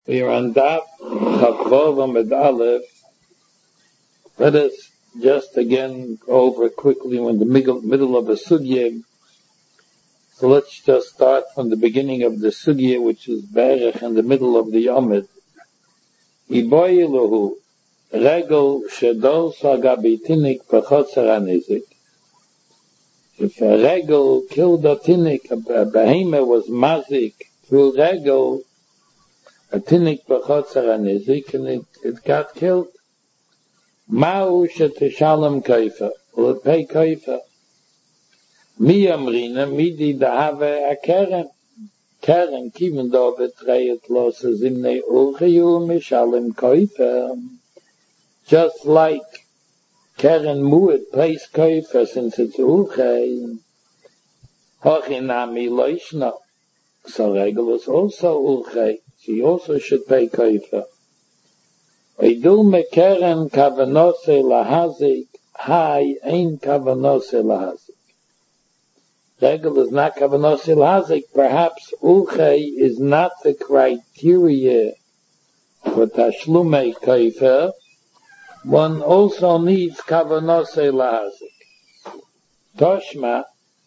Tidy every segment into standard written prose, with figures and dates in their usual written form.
We are on Daf Chavvav Amud Aleph. Let us just again go over quickly in the middle of a sugya. So let's just start from the beginning of the sugya, which is Berech in the middle of the Amud. Iboyiluhu regel shedol sagabitinik b'chotzer hanizik. If a regel killed a tinik, a behemoth was mazik through regel, a tinik b'chotzer hanizik, and it got killed. Ma'u shetishalem kaifa, will it pay kaifa? Mi amrina, midi dahave a keren. Keren, even though betrayet losses in the urchayu mishalem kaifa. Just like keren mu'et pays kaifa since it's urchay. Hochinami loishna. So regel is also urchay. She also should pay kaifa. Idul mekeren kavanose lahazik, hai ein kavanose lahazik. Regel is not kavanose lahazik. Perhaps ulchei is not the criteria for tashlume kaifer. One also needs kavanose lahazik. Toshma,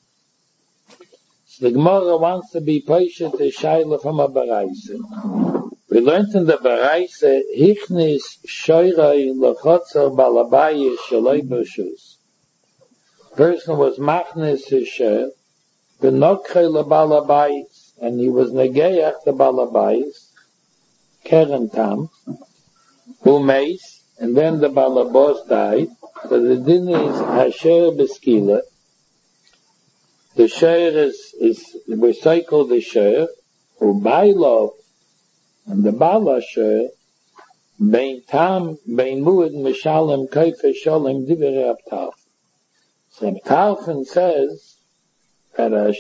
the Gemara wants to be patient to shaila from a baraisa. We learned in the Baraisa, Hichnis Shoirei Lechotzer Balabayis Shaloi B'Shus. Person was Machnis Hisher, B'Nokchei LeBalabayis, and he was Negeach the Balabayis, Keren Tam, Umeis, and then the Balabos died. So the din is Hasher B'Skila. The Sher is recycled the Sher, Ubailov, and the Balasher, Bein Tam, Bein Mu'ed, Mishalem, Kaifa, Sholem, Divrei Rab Tarfon. So Tarfon says that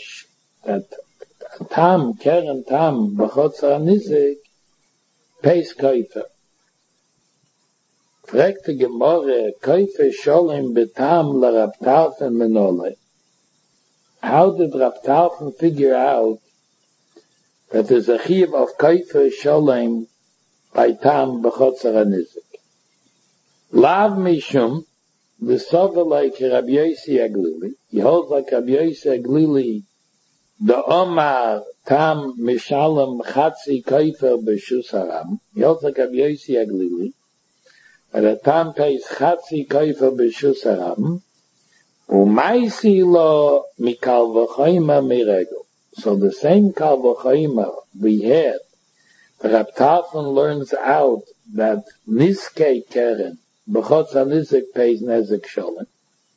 Tam, Keren Tam, B'chotzer hanizik, pays Kaifa. Fragt die Gemara, Kaifa, Sholem, B'tam, LaRab Tarfon, Menole. How did Rab Tarfon figure out that there's a chiyuv of kaifa sholem by tam b'chotzer hanizik? Lav mishum, the sover like Rabbi Yossi Aglili. He holds like Rabbi Yossi Aglili, the Omar tam mishalem chatzi kaifa b'shus haram. He holds like Rabbi Yossi Aglili, that a tam pays chatzi kaifa b'shus haram, u'maisi lo mikal v'choyma miregel. So the same Kal V'Choyma we had, Rab Tarfon learns out that Niskei Keren, B'chotzer hanizik pays Nezik Sholem.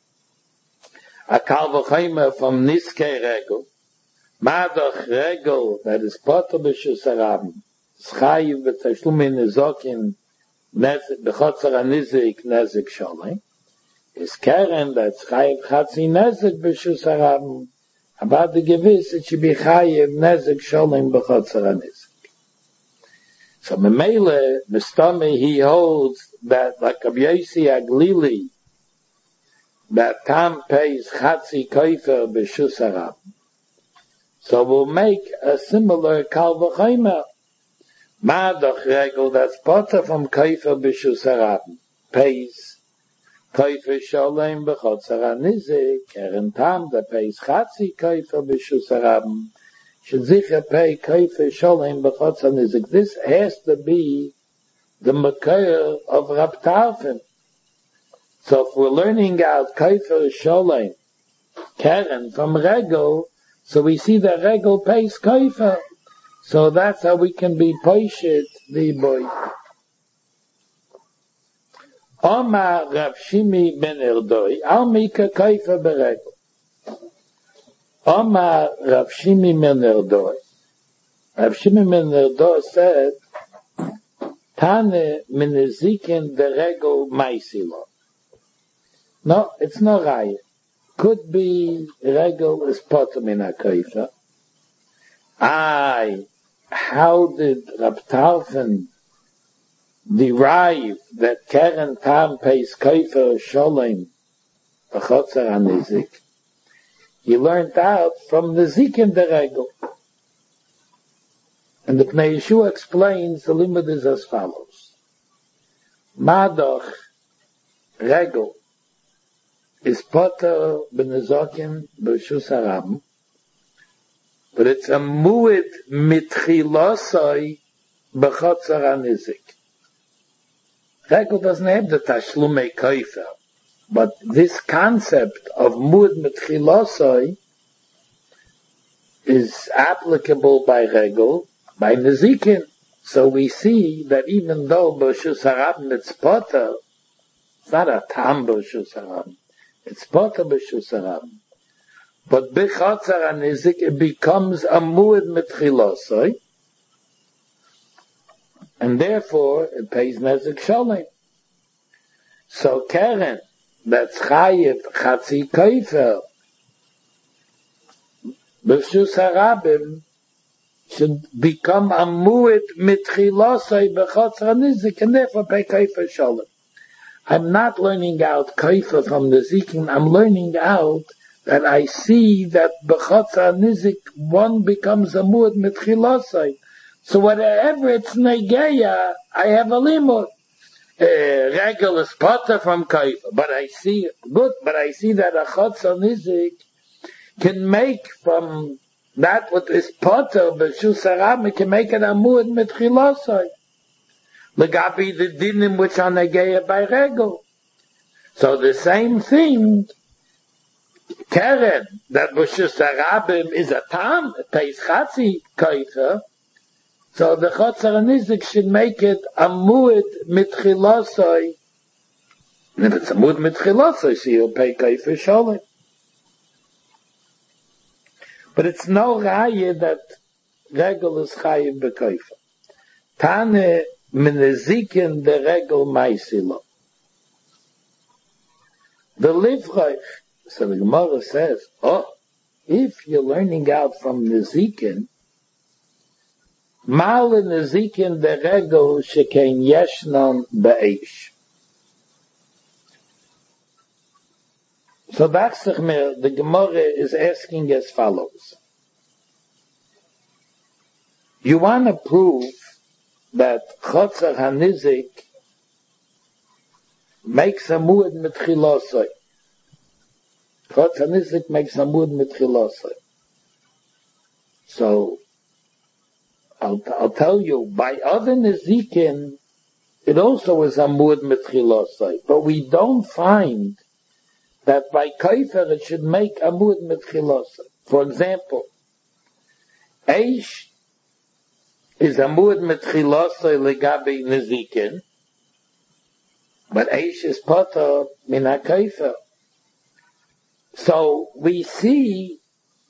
A Kal V'Choyma from Niskei Regel, Madach Regel, that is Potter B'Shus Harabim, Schayiv B'Tashlum Nizokin, B'chotzer hanizik Nezik Sholem, is Keren, that's Schayiv Chatzi Nezik B'Shus Harabim, about the gewiss, it should be chayiv nezik sholem b'chotzer hanizik. So Memele, Mistami, he holds that like Rabbi Yossi Aglili, that tam pays chatzi kaifa b'shus harabim. So we'll make a similar kal v'chayma. Madach regel, that's potter from kaifa b'shus harabim, pays kaifa sholem b'chotzer hanizik, keren tam, that pays chatzi kaifa b'shus harabim, should sicher pay kaifa sholem b'chotzer hanizik. This has to be the makar of Rab Tarfon. So if we're learning out kaifa sholem, keren from regel, so we see that regel pays kaifa. So that's how we can be patient, the boy. Omar Rav Shimi ben Erdoi, Al Mika Kaifa Beregel. Omar Rav Shimi ben Erdoi. Rav Shimi ben Erdoi said, Tane minezikin beregel maisilo. No, it's not right. Could be regel is potem in a kaifa. How did Rab Tarfon derive that Keren Tam pays Kaifa Sholem b'chotzer hanizik? He learned out from the Zikin the Regel. And the Pnei Yeshua explains the limit is as follows. Madoch, regel, is poter b'nezokin b'reshus harabim, but it's a mu'id mitchilosoi b'chotzar hanizik. Regel doesn't have the tashlumei koifer, but this concept of mu'id mitchilosoi is applicable by regel, by nezikin. So we see that even though b'reshus harabim it's poter, it's not a tam b'reshus harabim, it's poter b'reshus harabim. But b'chotzar hanizik it becomes a mu'id mitchilosoi, and therefore it pays nezik sholem. So Keren, that's chayiv chatzi koifer, b'reshus harabim, should become a mu'id mitchilosoi b'chotzar hanizik, and therefore pay koifer sholem. I'm not learning out koifer from the zikin, I'm learning out that I see that b'chotzar hanizik one becomes a mu'id mitchilosoi. So whatever it's negeya, I have a limud. Regel is potter from koifer, but I see that a chotzar hanizik can make from that what is potter b'reshus harabim, can make it a mu'id mitchilosoi. Legabi the dinim which are negeya by regel. So the same thing, Keren, that b'reshus harabim is a tam, it pays chatzi koifer, so the chotzar hanizik should make it a mu'id mitchilosoi. And if it's a mu'id mitchilosoi, so you'll pay koifer sholem. But it's no raya that regel is chayiv b'koifer. Tane minezikin the regel maisilo. The livreich, so the Gemara says, if you're learning out from nezikin, mal nezikin the regel shekein yeshnon be'esh. So the Gemara is asking as follows. You want to prove that chotzar hanizik makes a mu'id mitchilosoi. Chotzar hanizik makes a mu'id mitchilosoi. So I'll tell you, by other nezikin, it also is a mu'id mitchilosoi, but we don't find that by koifer it should make a mu'id mitchilosoi. For example, eish is a mu'id mitchilosoi legabi nezikin, but eish is poter min ha-koifer. So we see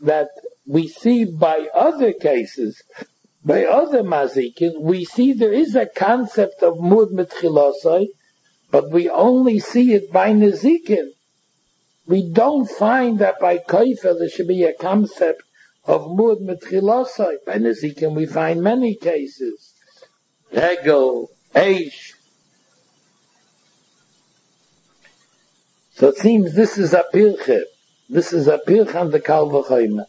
by other cases, by other mazikin, we see there is a concept of mu'id mitchilosoi, but we only see it by nezikin. We don't find that by koifer there should be a concept of mu'id mitchilosoi. By nezikin we find many cases. Regel, eish. So it seems this is a pirche. This is a pirche on the Kal V'chomer.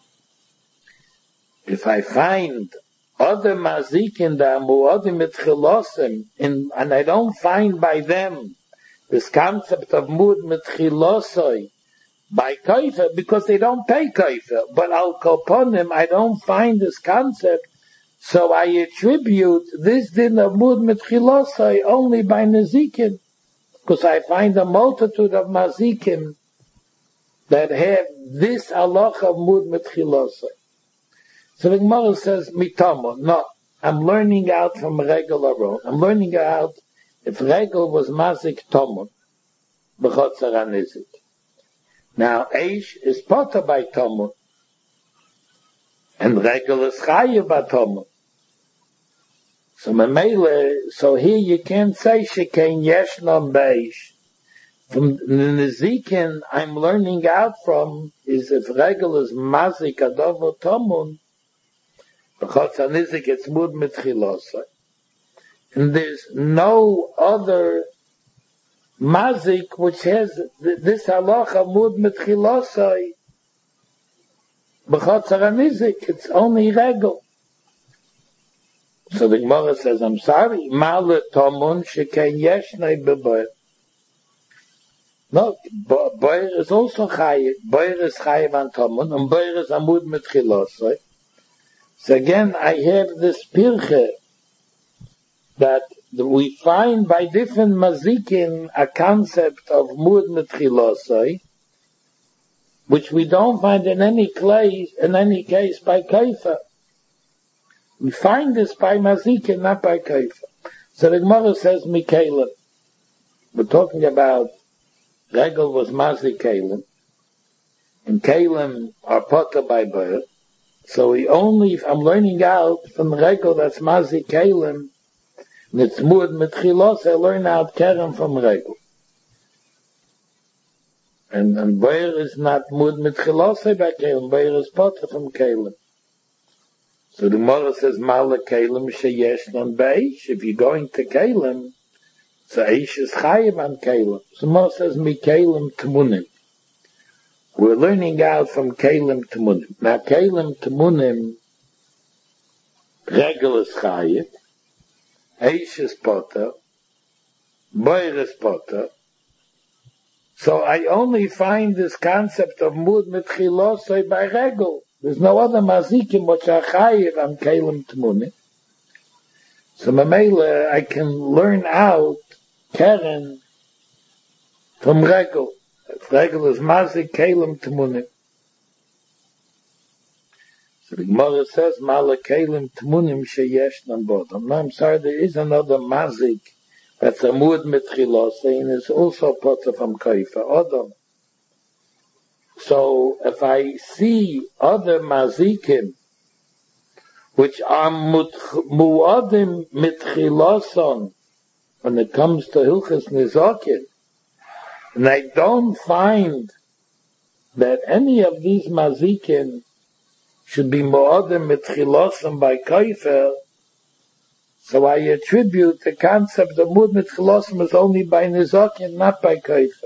If I find other mazikin that are mu'adim mitchilosim, and I don't find by them this concept of mu'ad mitchilosoi by koifer, because they don't pay koifer, but al koponim I don't find this concept, so I attribute this din of mu'ad mitchilosoi only by nezikin, because I find a multitude of mazikim that have this halacha of mu'ad mitchilosoi. So the Gemara says, mitamo, no, I'm learning out from regel alone. I'm learning out if regel was mazik tomon, b'chotzar hanizik. Now, eish is poter by tomon, and regel is chayiv by tomon. So so here you can't say shekein yeshnon beish. From the nezikin I'm learning out from is if regel is mazik adovo tomon, b'chotzar hanizik it's mu'ad mitchilosoi. And there's no other mazik which has this halacha mu'ad So the Gemara says, I'm sorry, Ma'ale Tomun Sheken Yeshnei B'Boyer. No, Boyer is also Chayiv. Boyer is Chayiv on Tomun, and Boyer is Amud Mitchilosai. So again, I have this Pirche that we find by different Mazikin a concept of Mud Mitchilosai, which we don't find in any case by Kaifa. We find this by Mazikin, not by Kaifa. So the Gemara says, Mikalim. We're talking about Regel was Mazik Kalim, and Kalim are Potter by birth. So I'm learning out from Regel that's Mazik Kalim, and it's Mud Mitchilos, I learn out Kerem from Regel. And Boyer is not Mud Mitchilos by Kalim, Boyer is Potter from Kalim. So the Gemara says, Ma'ale Kalim sheyesh non b'eish. If you're going to Kalim, so Eish is Chayiv on Kalim. So Moshe says, Mi Kalim Tmunim. We're learning out from Kalim Tmunim. Now Kalim Tmunim, Regel is Chayiv, Eish is Potter, Boyer is Potter. So I only find this concept of Mud Mitchilosai by Regel. There's no other Mazikim which are Chayiv on Kalim Tmunim. So Mamela, I can learn out Keren from Regel. Regel is Mazik Kalim Tmunim. So the Gemara says, Ma'ale Kalim Tmunim sheyesh non bodam. No, I'm sorry, there is another Mazik that's a Mud Mitchilosai, and it's also Potter from Kaifa, Odom. So if I see other Mazikim which are Mu'adim Mitchiloson, when it comes to Hilchas Nizakin, and I don't find that any of these Mazikin should be Mu'adim Mitchiloson by Kaifer, so I attribute the concept of Mud Mitchiloson is only by Nizakin, not by Kaifer.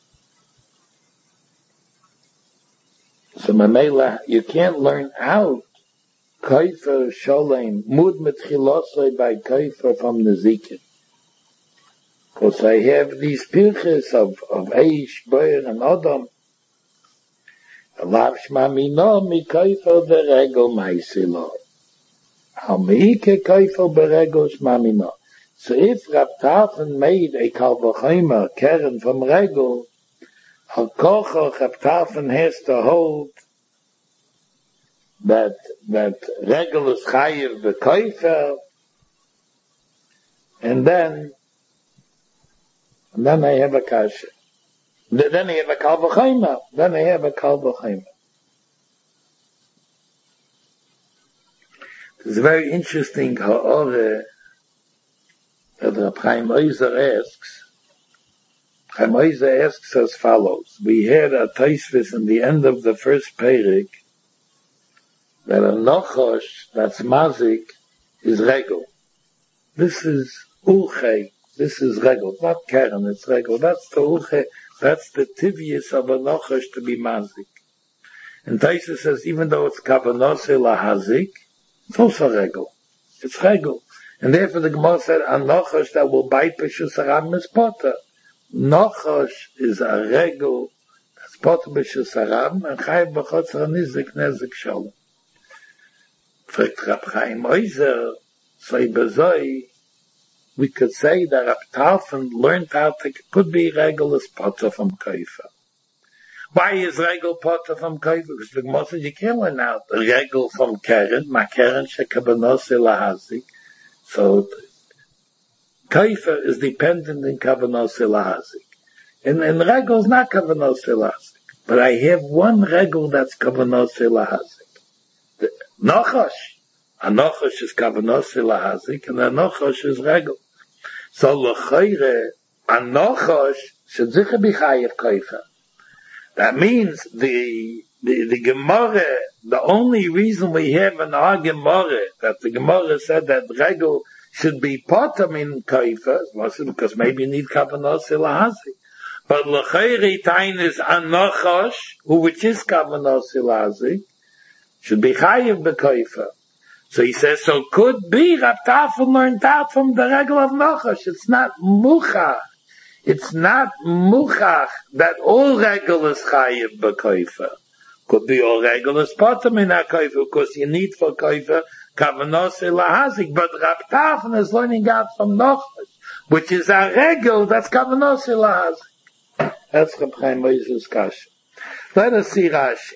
So Mamela, you can't learn out Kaifer Sholem, Mud Mitchilosai by Kaifer from Nizikin. Because I have these pirches of Eish, Boyer, and Odom. Alav Shma Mino, Mi Kaifer Beregel Maisilo. Al Meike Kaifer Beregel Shma Mino. So if Rab Tarfon made a Kal Vachomer, Keren from Regel, Al Kocho Rab Tarfon has to hold that Regel is Chayiv B'Kaifer, and then I have a kasha. Then I have a Kal Vachomer. It's very interesting how that Reb Chaim Oizer asks. Chaim Oizer asks as follows. We had a Taisvis in the end of the first Perik that a Nochosh, that's Mazik, is Regel. This is Ulche. This is Regel. It's not Keren, it's Regel. That's the Ulche. That's the Tivius of a Nochosh to be Mazik. And Taisa says, even though it's Kavanose Lahazik, it's also Regel. It's Regel. And therefore the Gemara said, a Nochosh that will bite B'Shus Haram is Potter. Nochosh is a Regel that's Potter B'Shus Haram, and Chayiv B'Chotzer Nizik Nezik Sholem. Fragt Rab Chaim Oizer, so bezoi, we could say that Rab Tarfon learned how to, could be Regel as Potter from Kaifa. Why is Regel Potter from Kaifa? Because the Gemara says you can't learn out Regel from Keren, Ma Keren Shekabanos Lahazik. So Kaifa is dependent in Kabanos Lahazik. And Regel is not Kabanos Lahazik. But I have one Regel that's Kabanos Lahazik. Nochosh. A Nochosh is Kavanos Lahazik, and a Nochosh is Regel. So L'chayre, a Nochosh should sicher be Chayiv Kaifa. That means the Gemara, the only reason we have in our Gemara, that the Gemara said that Regel should be Potter in Kaifa, was because maybe you need Kavanos Lahazik. But L'chayre Tain is a Nochosh, which is Kavanos Lahazik, should be Chayiv B'Kaifa. So he says, so could be Rab Tarfon learned out from the regel of Nachash. It's not muchach. It's not muchach that all regel is chayiv b'koifa. Could be all regel is potem in a koifa, because you need for koifa kavanos lahazik. But Rab Tarfon is learning out from Nachash, which is a regel that's kavanos lahazik. That's Reb Chaim Moses Kasha. Let us see Rashi.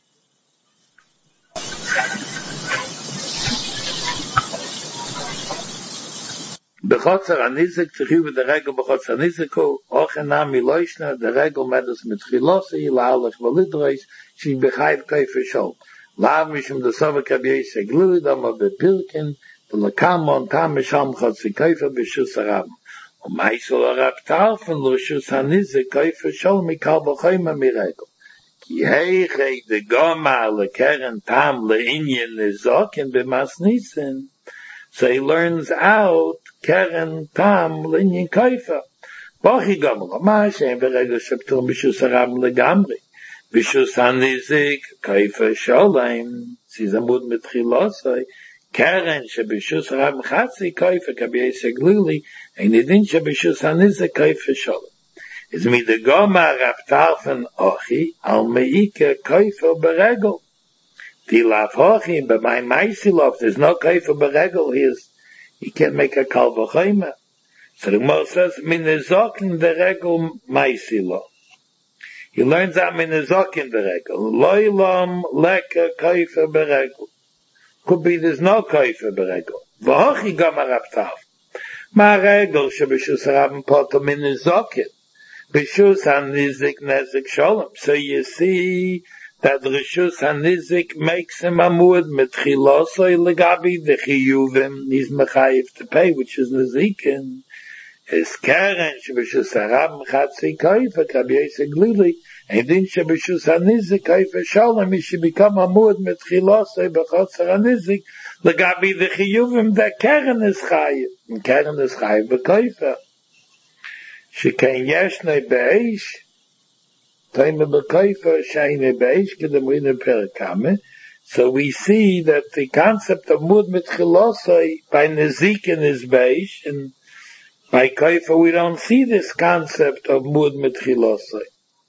Bechotzer anizik tchiv with the regel bechotzer aniziku ochenam miloishna the regel medus mit chilosi la'alach validreis she bechayv kaifer shol lav mishum the sova kabiyei seglui dama bepilkin the lakamon tam misham chotzi kaifer b'shus arab u'maisol arab tarfen l'shus anizik kaifer shol mikal b'chayma miregel ki heichei de goma lekeren tam le'inyen nizokin b'masnisin. So he learns out keren tam linyin kaifa. Bachi gamla ma shem beregel sheptur b'shus aram legamri. B'shus hanizik kaifa sholem. Siz amud mitchilosai. Keren sheb'shus aram chatzi kaifa kabiyei seglili. Ein idin sheb'shus hanizik kaifa sholem. Is mi de goma Rab Tarfon ochi al meike kaifa beregel. Tilaf hochim, but my maisilov, there's no kaifa beregel, he can't make a kal v'chayma. So the Gemara says, minezokin the regel maisilov. He learns out minezokin the regel. Loilam leka kaifa beregel. Could be there's no kaifa beregel. V'hochi gama Rab Tarfon. Ma regel shebishus rabim poto minezokin. Bishus hanizik nezik sholem. So you see, that Rishus HaNizik makes him amud mit chilosoi legabi the chiyuvim he's mechayiv to pay, which is Nizikin. His keren shebishus harab chatzi kaifa kabiyei seglili, and then shebishus HaNizik kaifa shalom, he should become amud mit chilosoi b'chotzer HaNizik legabi the chiyuvim that keren is chayiv, and keren is chayiv b'kaifa. Shekain yeshnei be'eish, so we see that the concept of mud mit chilosai by Nezikin is beish, and by Kaifa we don't see this concept of mud mit chilosai.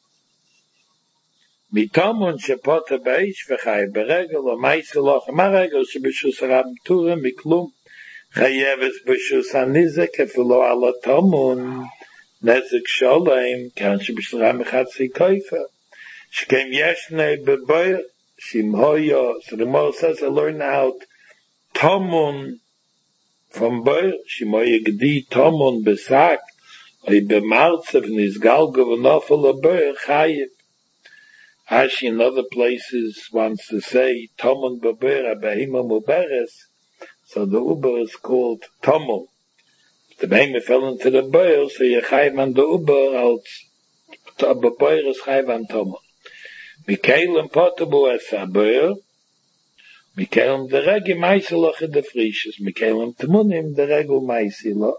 Mitomun shepota beish v'chay beregel o maisilach maregel shebishus rab turim miklum chayeves b'shus hanizek efilo ala tomun Nezik Sholem, kan shebishlam chatzi kaifa. Shkem yeshne beboy shimhoya. So the Gemara says, I learn out tomun from boy shimhoya gedi tomun besak oy bemartzev nizgal govnofel boy chayiv. Ashi in other places wants to say tomun beboy abahima muberes. So the uber is called tomun. The behemoth fell into the boil, so you chayv on the uber, als the boil is chayv on tomo. Mikaelem potabu es a boil, Mikaelem the regi maisilach in the frishes, Mikaelem temunim the regu maisilach.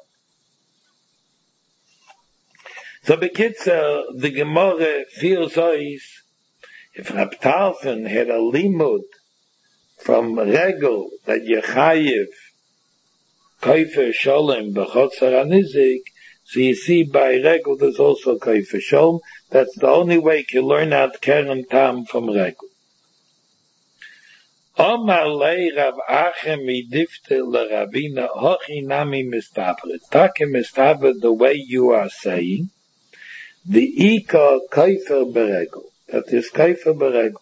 So bekitzer, the Gemara feels ois, if Rab Tarfon had a limud from regel that you chayv Kaifer Sholem b'chotzer hanizik, so you see by regel there's also Kaifer Sholem. That's the only way you can learn out keren tam from regel. Omar lei Rav Achem midifte l'Ravina hochi nami mistaber. Take mistaber the way you are saying. The ika Kaifer beregel. That is Kaifer beregel.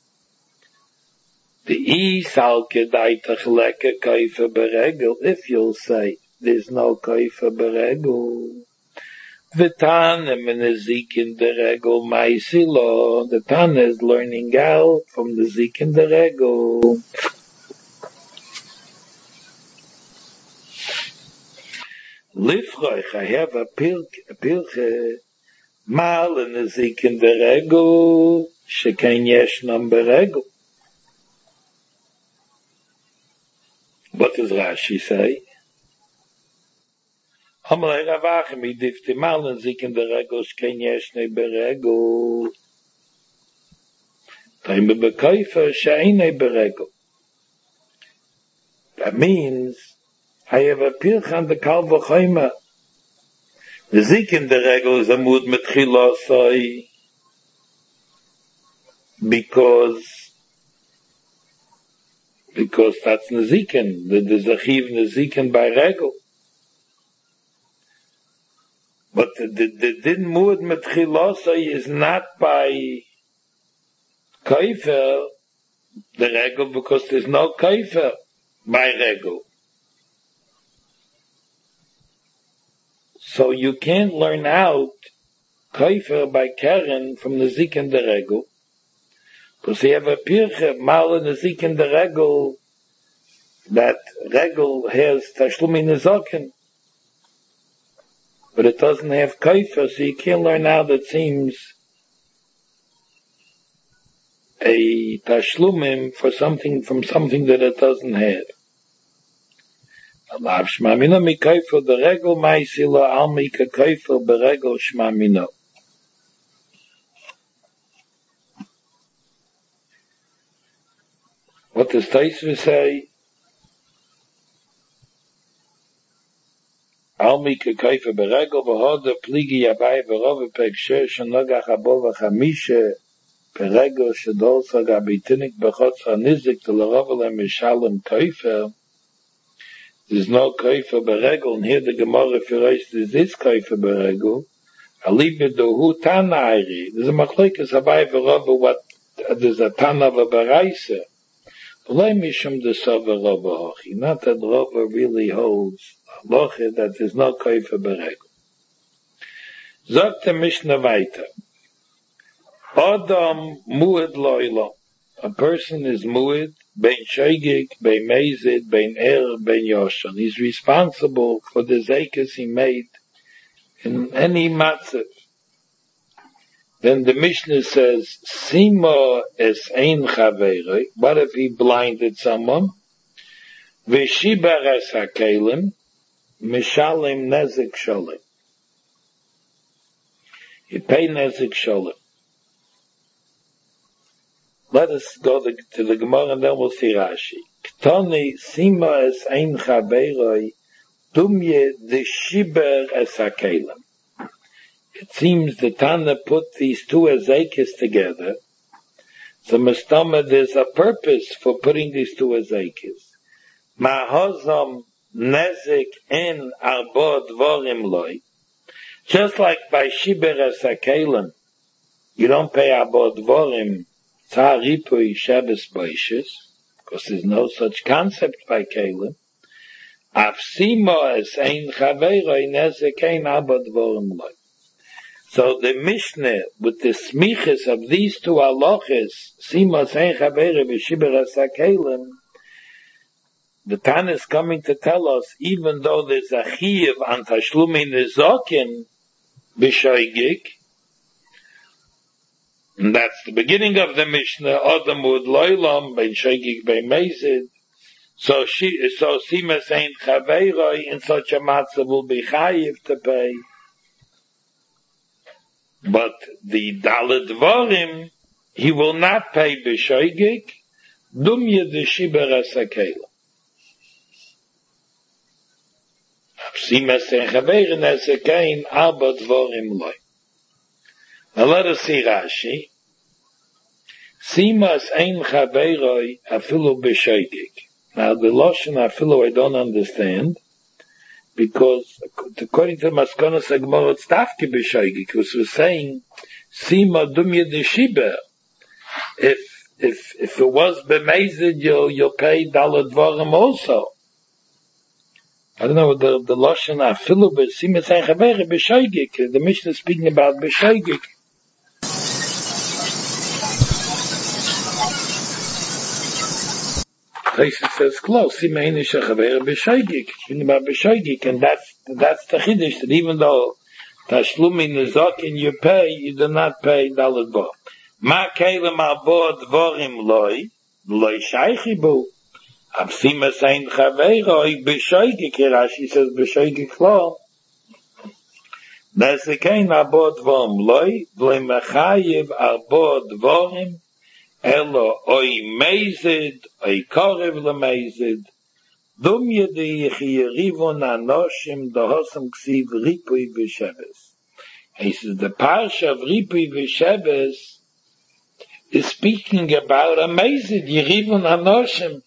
The isal kedaitach leke kaifa beregel, if you'll say there's no kaifa beregel. V'tan emenezik in the regel maisilo. The Tan is learning out from the zik in the regel. Lifroich, I have a pilche mal in the zik in the regel. Sheken yeshnam beregel. What does Rashi say? Amalei Ravachem idifti malen zik in the regos ken yeshne berego. Taime bekaifer sheine berego. That means, I have a pirchan the kal v'choyma. The zik in the regel is a mood metchila soi, because that's nezikin. There's a chiv nezikin by regel. But the din mood metchila soi is not by kaifer, the regel, because there's no kaifer by regel. So you can't learn out kaifer by keren from the zik and the regel, because you have a pirche mal in the zik and the regel, that regel has tashlumi nezoken, but it doesn't have kaifer, so you can't learn out that seems a tashlumim for something from something that it doesn't have. Allah shmamino mi kaifer the regel ma'isila al mi ka kaifer beregel shmamino. What does Taisva say? Al mi ka kaifer beregel v'hoda pligi yabai v'rove pek shesh anogach abol v'chamishe beregel shedolsa gabitinik b'chotza nizik to l'rovel mishalem kaifer. There's no kaifer beregel, and here the Gemara first is this kaifer beregel. Alibe dohu tana ayri. There's a machlekes habai v'rove what there's a tana of a baraisa. Not that Rava really holds halacha that there's no kaifer beregel. Sagt the Mishnah weiter. Adam muad loila. A person is muad, bein shoigig, bein mezid, bein bein yoshan. He's responsible for the zekas he made in any matzav. Then the Mishnah says, Sima es ein chaveroi. What if he blinded someone? V'shibar es hakelim, mishalim nezik sholim. He paid nezik sholim. Let us go to the Gemara and then we'll see Rashi. Ktoni Sima es ein chaveroi, dumye de shibar es hakelim. It seems the Tana put these two azekis together. So Mestama, there's a purpose for putting these two azekis. Ma'hozam nezik en arbod vorim loy. Just like by shiber asakelim, you don't pay arbod vorim tzar ripui shabbos boishes, because there's no such concept by kelim. Afsimo es ein chaveroi nezik en arbod vorim loy. So the Mishnah, with the smiches of these two halachas, Simas ein chavere v'shibur hasakelim, the Tana is coming to tell us, even though there's a chiyuv on tashlumi nezokin b'shoigig, and that's the beginning of the Mishnah, Adam ud loilam bein shoigig bein mezid, so Simas ein chavere in such a matzah will be chayiv to pay. But the Daled Dvarim, he will not pay b'shoigig, dumye de shiber hasakelim. Simas ein chaveren hasakein arba dvarim loy. Now let us see Rashi. Simas ein chaveroi afilu b'shoigig. Now the Lashon afilu I don't understand, because according to Maskonos Gemara it's tafke b'shoigig, because we're saying Sima dumye de shiber. If it was b'mezid, you'll pay daled dvarim also. I don't know the Lashon afilu b'Sima sein chavere b'shoigig. The Mishnah is speaking about b'shoigig. It says close. Sima ein chavere b'shoigig. Speaking about b'shoigig, and that's the chiddush, that even though tashlumi nezokin you pay, you do not pay daled dvarim. Ma kelim arbod dvarim loy shaychi bu. Absima sein chaveroi b'shoigig. Rashi says b'shoigig lo. There's a kein arbod dvarim loy v'le mechayiv arbod dvarim elo oy mezid oy korev lemezid Dum yedi chiyerivon anoshim dohosam ksiv ripui v'sheves. He says the parsha of ripui v'sheves is speaking about amazing yirivon anoshim.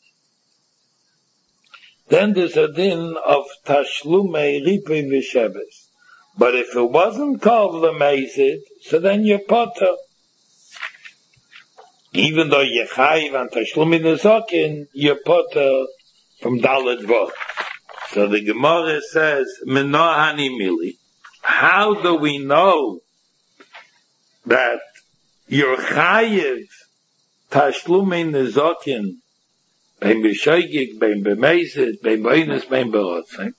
Then there's a din of tashlumei ripui v'sheves. But if it wasn't called amazing, so then you're potter. Even though you're chayiv and tashlumei nezokin, you're potter from Dalet Vav. So the Gemara says, Menohani mili. How do we know that you're chayiv tashlumei nezokin bein b'shoigig, bein b'meizid, bein b'oines, bein b'rotzim?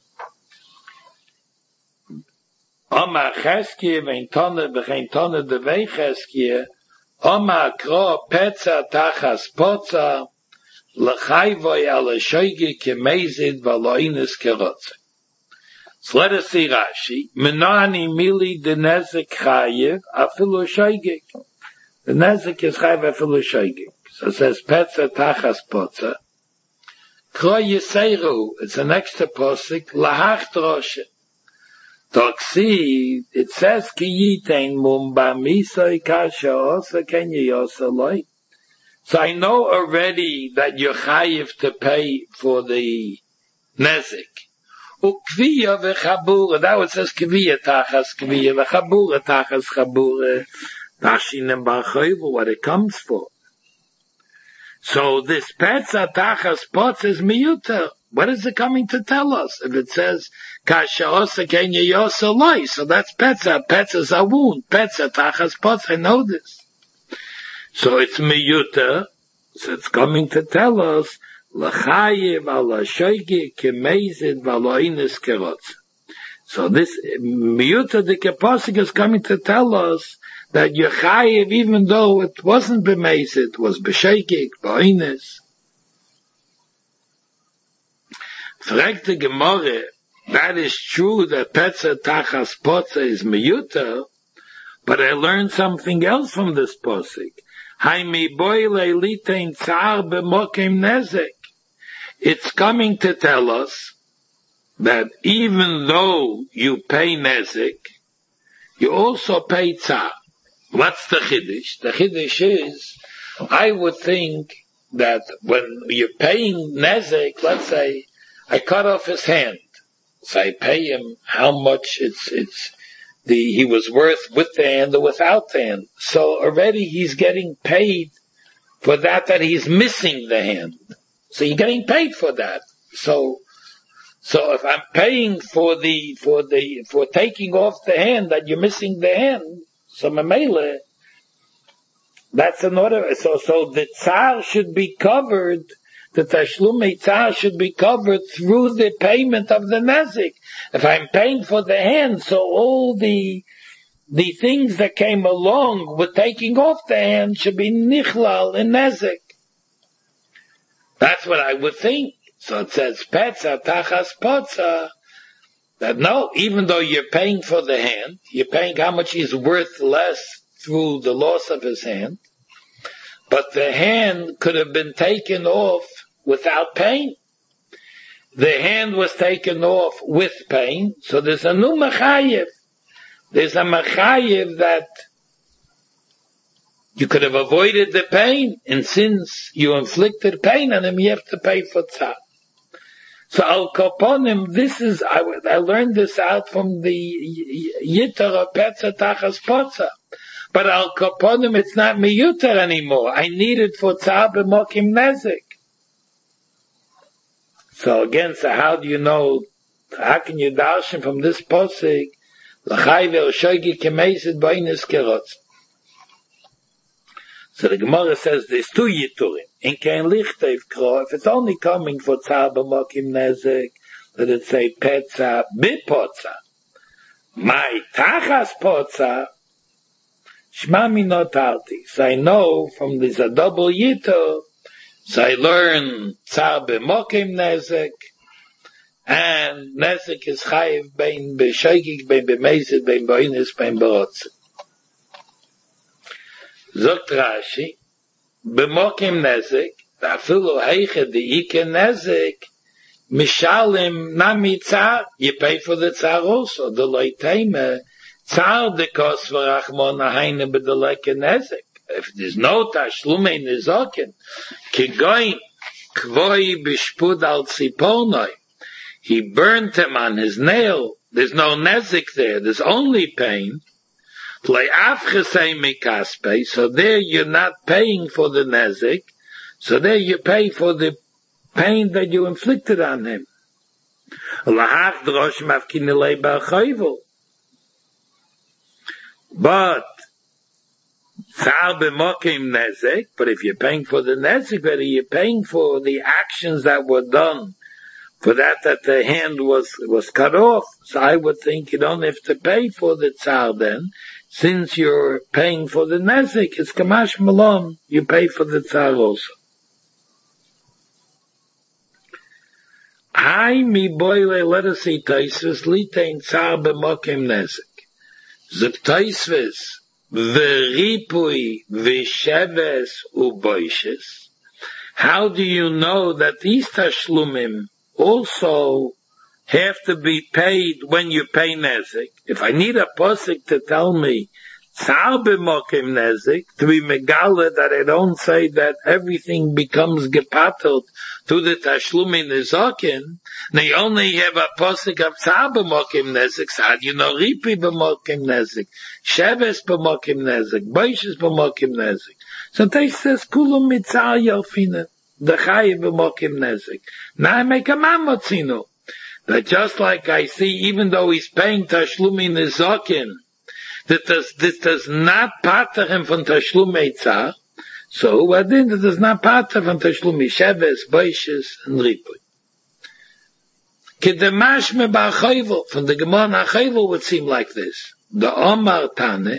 Oma cheskia bein tonne bechein tonne devei cheskia Oma kro petza tachas potza l'chayvoy ala shoigig k'meizid v'loines k'rotzim. So let us see Rashi. Menani mili de nezek chayiv afilu shoigig. The nezek is chayiv afilu shoigig. So it says petza tachas potza. Kro yiseiru. It's an extra posik. Lahach droshe. Toksi. It says ki yitain mum ba misoi kasha osa kenye yosa loy. So I know already that you're chayiv to pay for the nezek. Ukviya v'chabura. Now it says kviya tachas kviya v'chabura tachas chabura. Tashin and barchoivu, what it comes for. So this petza tachas potz is miyuta. What is it coming to tell us? If it says kasha osa kenya yosa loy, so that's petza. Petza's a wound. Petza tachas potz. I know this. So it's miyuta. So it's coming to tell us l'chayiv ala shoigi k'meizid v'aloines kerotz. So this miyuta the Pasuk is coming to tell us that you're chayiv even though it wasn't b'meizid, it was b'shoigig, v'aloines. Fragt the Gemara, that is true that petza tachas potza is miyuta, but I learned something else from this Pasuk. It's coming to tell us that even though you pay nezek, you also pay tzar. What's the chiddush? The chiddush is, I would think that when you're paying nezek, let's say, I cut off his hand, so I pay him how much he was worth with the hand or without the hand. So already he's getting paid for that he's missing the hand. So you're getting paid for that. So if I'm paying for taking off the hand that you're missing the hand, so mamele, that's another. So the tzar should be covered. The tashlumei tzar should be covered through the payment of the nezik. If I'm paying for the hand, so all the things that came along with taking off the hand should be nichlal in nezik. That's what I would think. So it says petza tachas potza. That no, even though you're paying for the hand, you're paying how much he's worth less through the loss of his hand. But the hand could have been taken off without pain. The hand was taken off with pain, so there's a new machayev. There's a machayev that you could have avoided the pain, and since you inflicted pain on him, you have to pay for tzar. So al kaponim, I learned this out from the yitar of petza tachas potza. But al kaponim, it's not miyutar anymore. I need it for tzar b'mokim nezik. So again, so how do you know, how can you darshan from this posik, l'chayv el shoigi k'meizid b'oines kerotz? So the Gemara says there's two yiturim. In kein lichtev kro, if it's only coming for tzar b'mokim nezik, let it say petza b'potza. My tachas potza, shma minotarti. So I know from this a double yitur, so I learn tzar b'mokim nezik, and nezik is chayiv bein b'shoigig, bein b'meizid, bein b'oines, bein b'rotzim. Zogt Rashi, b'mokim nezik, afilu heiche de'ike nezik, Mishalim nami tzar, you pay for the tzar also. The loitema, tzar de kos v'rachmon ahaine b'deleke nezek. If there's no tashlumei nizokin, kigoin kvoi b'shpud al tziponoi, he burnt him on his nail, there's no nezik there, there's only pain. So there you're not paying for the nezik, so there you pay for the pain that you inflicted on him. But if you're paying for the nezik, whether you're paying for the actions that were done, for that the hand was cut off, so I would think you don't have to pay for the tzar then, since you're paying for the nezik, it's kamash malon, you pay for the tzar also. Hai mi boile, let us see Taisvis, litein tzar b'mokim nezik. Zuk Taisvis, v'ripui v'sheves u'boishes. How do you know that these tashlumim also have to be paid when you pay nezik? If I need a posik to tell me tzar b'mokim nezik, to be megala that I don't say that everything becomes gepatelt through the tashlumin nizokin, they only have a posik of tzar b'mokim nezik, so how do you know ripi b'mokim nezik, sheves b'mokim nezik, boishes b'mokim nezik? So they says kulum mitzar yofina, the chayiv b'mokim nezik. Now I make a mamotzino. That just like I see, even though he's paying tashlumi nizokin, that this does not pater him from tashlumi tzar, so what then it does not pater from tashlumi sheves, boishes, and ripui. Kedemashme ba'achayvel, from the Gemara Achayvel would seem like this. The Omar Tane,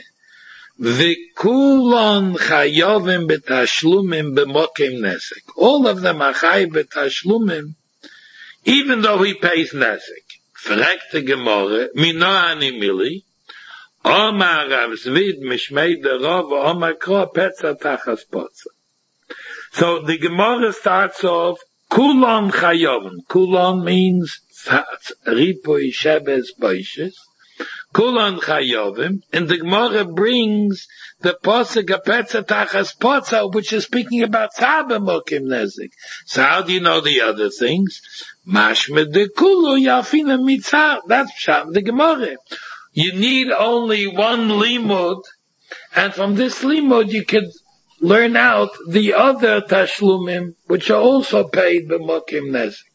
v'kulon chayovim b'tashlumim b'mokim nesek. All of them are chayiv b'tashlumim, even though he pays nezik. Fragt the Gemara, mino ani mili, Omar Rav Zvid mishmei de Rav, Omar Kro petza tachas potza. So the Gemara starts off, kulon chayovim. Kulon means ripui shebes boishes. Kulon chayovim, and the Gemara brings the posuk petza tachas potza, which is speaking about tzar b'mokim nezik. So how do you know the other things? Mashme de kulu yafina mitzar. That's pshat the Gemara. You need only one limud, and from this limud you could learn out the other tashlumim, which are also paid b'mokim nezik.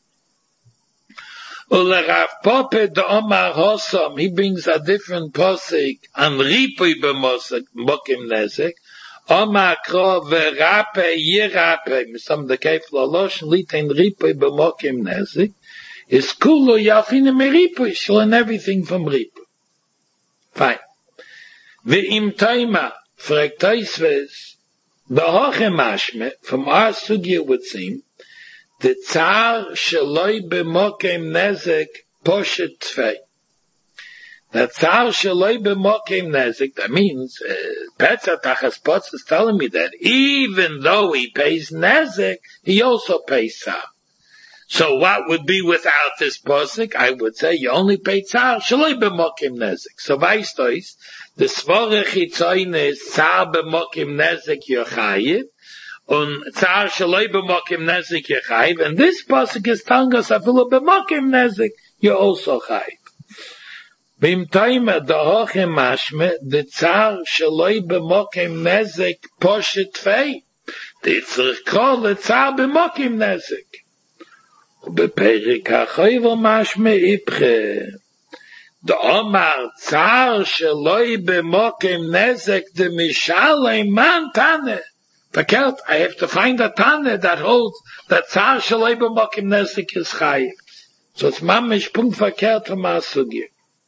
Ulerav Pope de Omar Hossam, he brings a different posik on ripui b'mokim nezik. Omar Kro v'rape yirape, misam de keif lolosh litein ripui b'mokim nezik, is kulu yafine meripui, she'll learn everything from ripui. Fine. Ve'im taima, fragt Taisves, the hoche mashme, from our sugya would seem, the tzar sheloi b'mokim nezik poshet tvei. The tzar sheloi b'mokim nezik, that means, Petza Tachas Potz is telling me that even though he pays nezik, he also pays tzar. So what would be without this posik? I would say you only pay tzar sheloi b'mokim nezik. So vaistois, the svore chitzoin is tzar b'mokim nezik yochayiv, and tzar sheloi b'mokim nezik yochayiv, and this posik is telling us afilu b'mokim nezik, you're also chayiv. B'imtoima dohoche mashme, the tzar sheloi b'mokim nezik poshet tvei. The tzar call the tzar b'mokim nezik. Beperik hachayvel mashme ipche. The Omar tzar sheloi b'mokim nezek de mishalei man tane. Verkehrt, I have to find a tane that holds that tzar sheloi b'mokim nezek is chayiv. So it's mamish punkt verkehrt from our sugya.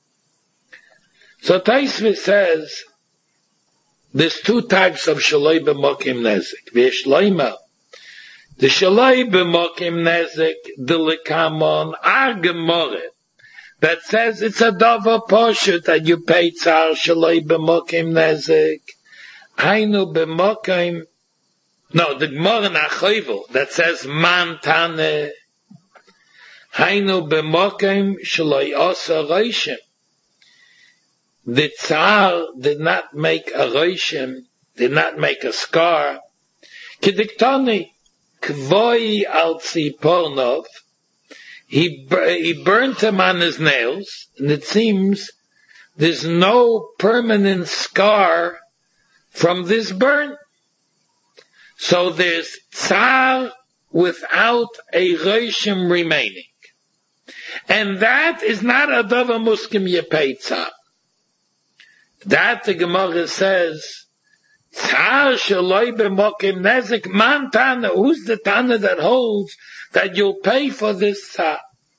So Taisvis says there's two types of sheloi b'mokim nezek. V'yesh loimer. The shaloi b'mokim nezik, the likamon, our Gemara, that says it's a davar poshut that you pay tzar shaloi b'mokim nezik. Hainu b'mokim, no, the Gemara Nachayvel that says man tane. Hainu b'mokem shaloi osa roishim. The Tsar did not make a roishim, did not make a scar. Kediktoni, kvoi al tzipornov. He burnt him on his nails, and it seems there's no permanent scar from this burn. So there's Tsar without a roishim remaining. And that is not a davar muskim yepei Tsar. That the Gemara says, Tsar shaloi b'mokim nezik man tana. Who's the tana that holds that you'll pay for this Tsar?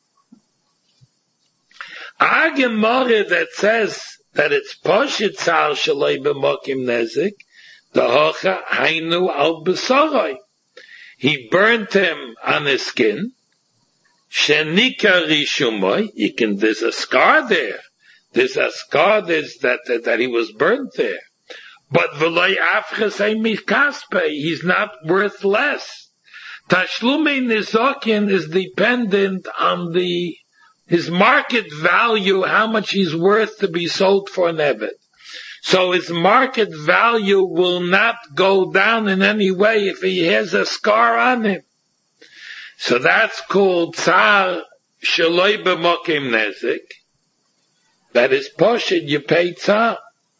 A Gemara that says that it's poshit Tsar shaloi b'mokim nezik, the hocha hainu al b'soroi. He burnt him on his skin. Shenika rishumoi. There's a scar there. There's a scar that he was burnt there. But v'loi afchasei mikaspe. He's not worth less. Tashlumei nizokin is dependent on his market value, how much he's worth to be sold for an evet. So his market value will not go down in any way if he has a scar on him. So that's called Tsar Shaloi B'mokim Nezik. That is Poshid, you pay Tsar.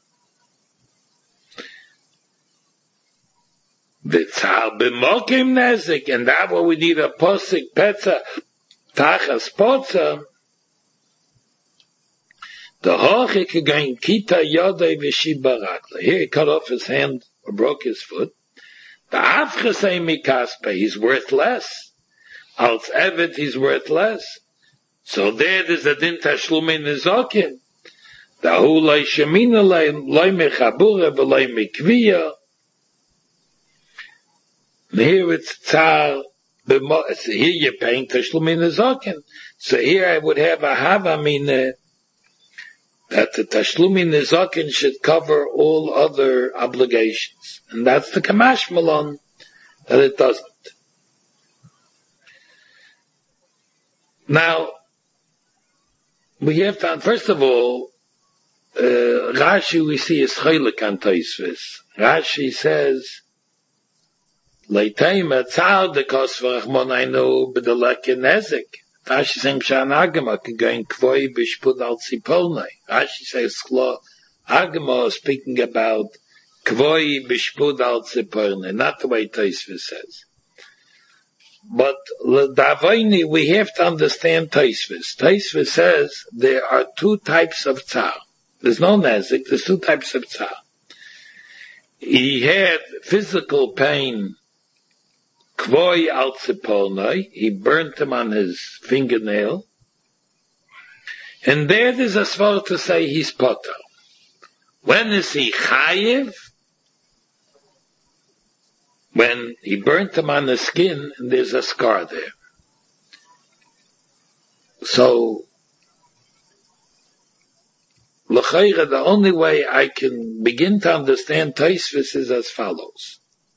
The Tsar B'mokim Nezik, and that what we need a Posik Petza Tachas Potza. The Hochik again Kita Yodei V'Shibarakla. Here he cut off his hand or broke his foot. The Afchasei Mikaspe, he's worth less. Als Evet, he's worth less. So there's a din tashlumei nizokin. The hu loy shemina loy mechabura v'loy mikviya. Here it's Tsar. Here you're paying tashlumei nizokin. So here I would have a havamina that the tashlumei nizokin should cover all other obligations, and that's the kamash malon that it doesn't. Now, we have to, first of all, Rashi we see is chaylik on Tosfos. Rashi says, Leitayim atzal dekos v'rachmonainu b'delekin nezik. Rashi saying Pshan Agama going kvoi b'shpud al tzipolnei. Rashi says Agama is speaking about kvoi b'shpud al tzipolnei, not the way Tosfos says. But l'davaini, we have to understand Tosfos. Tosfos says there are two types of Tsar. There's no nezik, there's two types of Tsar. He had physical pain, kvoi al tzipolnei, he burnt him on his fingernail, and there's a svar to say he's potter. When is he chayiv? When he burnt him on the skin and there's a scar there. So, l'chayra, the only way I can begin to understand Tosfos is as follows.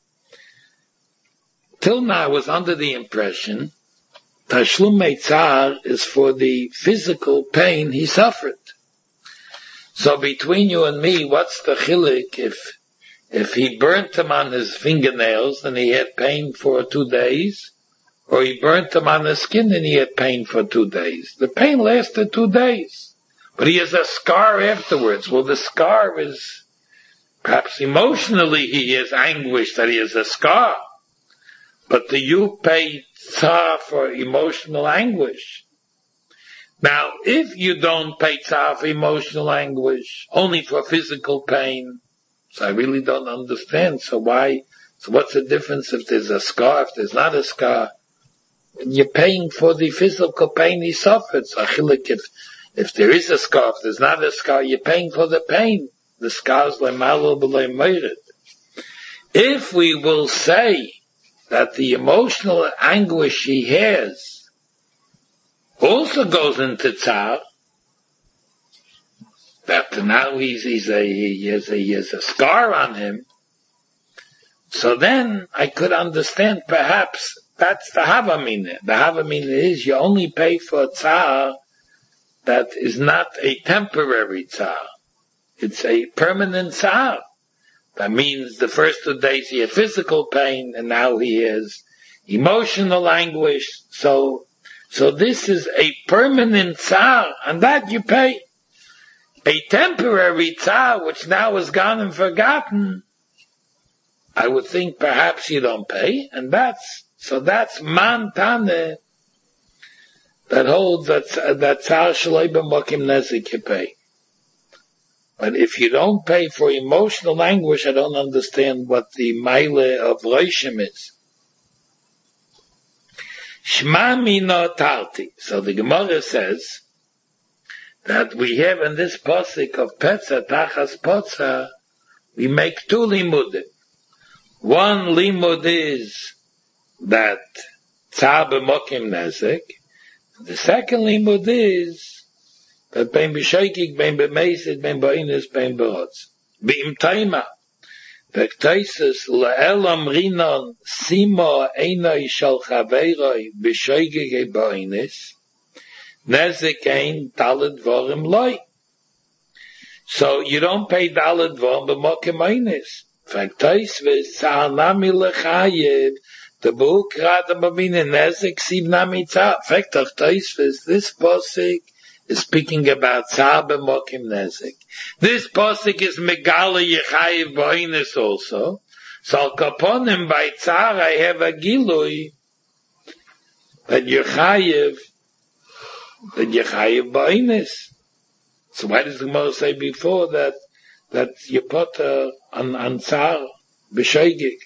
Till now I was under the impression Tashlumei Tsar is for the physical pain he suffered. So between you and me, what's the chilik if he burnt him on his fingernails and he had pain for 2 days, or he burnt him on his skin and he had pain for 2 days? The pain lasted 2 days, but he has a scar afterwards. Well, the scar is, perhaps emotionally he has anguish that he has a scar, but do you pay Tsar for emotional anguish? Now, if you don't pay Tsar for emotional anguish, only for physical pain, so I really don't understand. So what's the difference if there's a scar, if there's not a scar? You're paying for the physical pain he suffered. So if there is a scar, if there's not a scar, you're paying for the pain. The scar's le'malo b'le'meiret. If we will say that the emotional anguish he has also goes into Tsar, that now he has a scar on him, so then I could understand perhaps That's the Havamina. The Havamina is you only pay for a tzar that is not a temporary tzar. It's a permanent tzar. That means the first 2 days he had physical pain, and now he has emotional anguish. So this is a permanent tzar, and that you pay. A temporary tzar, which now is gone and forgotten, I would think perhaps you don't pay, and that's man tane that holds that tzar shaloi b'mokim nezik you pay. But if you don't pay for emotional anguish, I don't understand what the meile of Roshim is. Shma mino tarti. So the Gemara says that we have in this posik of Petza Tachas Potza, we make 2 limudim. One limud is that tzar b'mokim nezek. The second limud is that bein b'shoikik, bein b'meisid, bein b'inus, bein b'rotz. B'im taima. V'ktaisus le'elam rinon simo einoi shal chaveiroi b'shoikik b'inus. Nezek ein daled vorim loy. So you don't pay daled vorim b'mokim einus. V'ktaisus sa'anami lechayev. The book Radam Bamina Nezek Siv Nami Tzar. This posik is speaking about Tzar b'mokim Nezek. This posik is Megala Yechayev B'oinus also. So kaponim by Tzar I have a Gilui that Yechayev B'oinus. So why does the Gemara say before that you put on Tzar b'shoigig?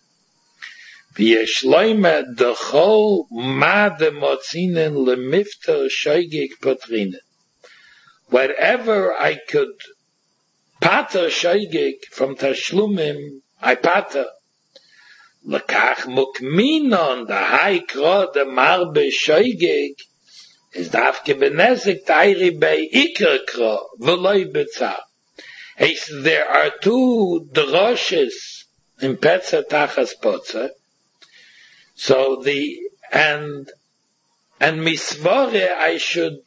V'yeshloime dechol ma demotzinen lemifter shoigig patrinen. Wherever I could pater shoigig from tashlumim, I pater. Lekach mukminon the high kro the marbe shoigig is dafke benezik tairi bei iker kro v'loi betzar. There are 2 droshes in Petza Tachas Potza. So and misvore I should,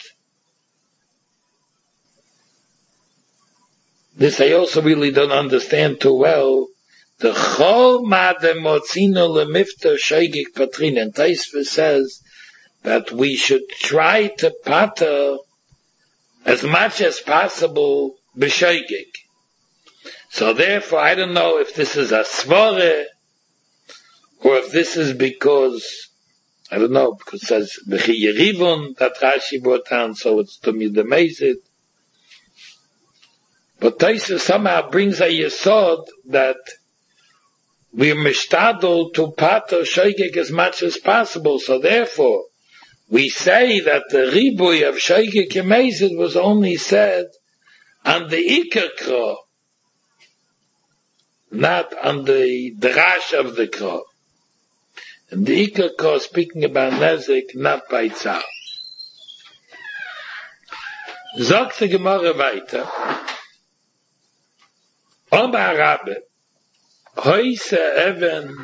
this I also really don't understand too well, the chol madem motzino lemifter shoigig patrin, and Taisva says that we should try to pater as much as possible b'shoigig. So therefore I don't know if this is a svore, or if this is because, I don't know, because it says, B'chi Yerivon, that Rashi brought down, so it's to me the Mezid. But Taisa somehow brings a yesod that we are mishtadol to pater shoigig as much as possible, so therefore, we say that the ribuy of shoigig and Mezid was only said on the Iker Kro, not on the drash of the Kro. And the Iker Kro speaking about Nezek, not by Tzar. Sagt die Gemara weiter. Omar Rabbe, Hoise even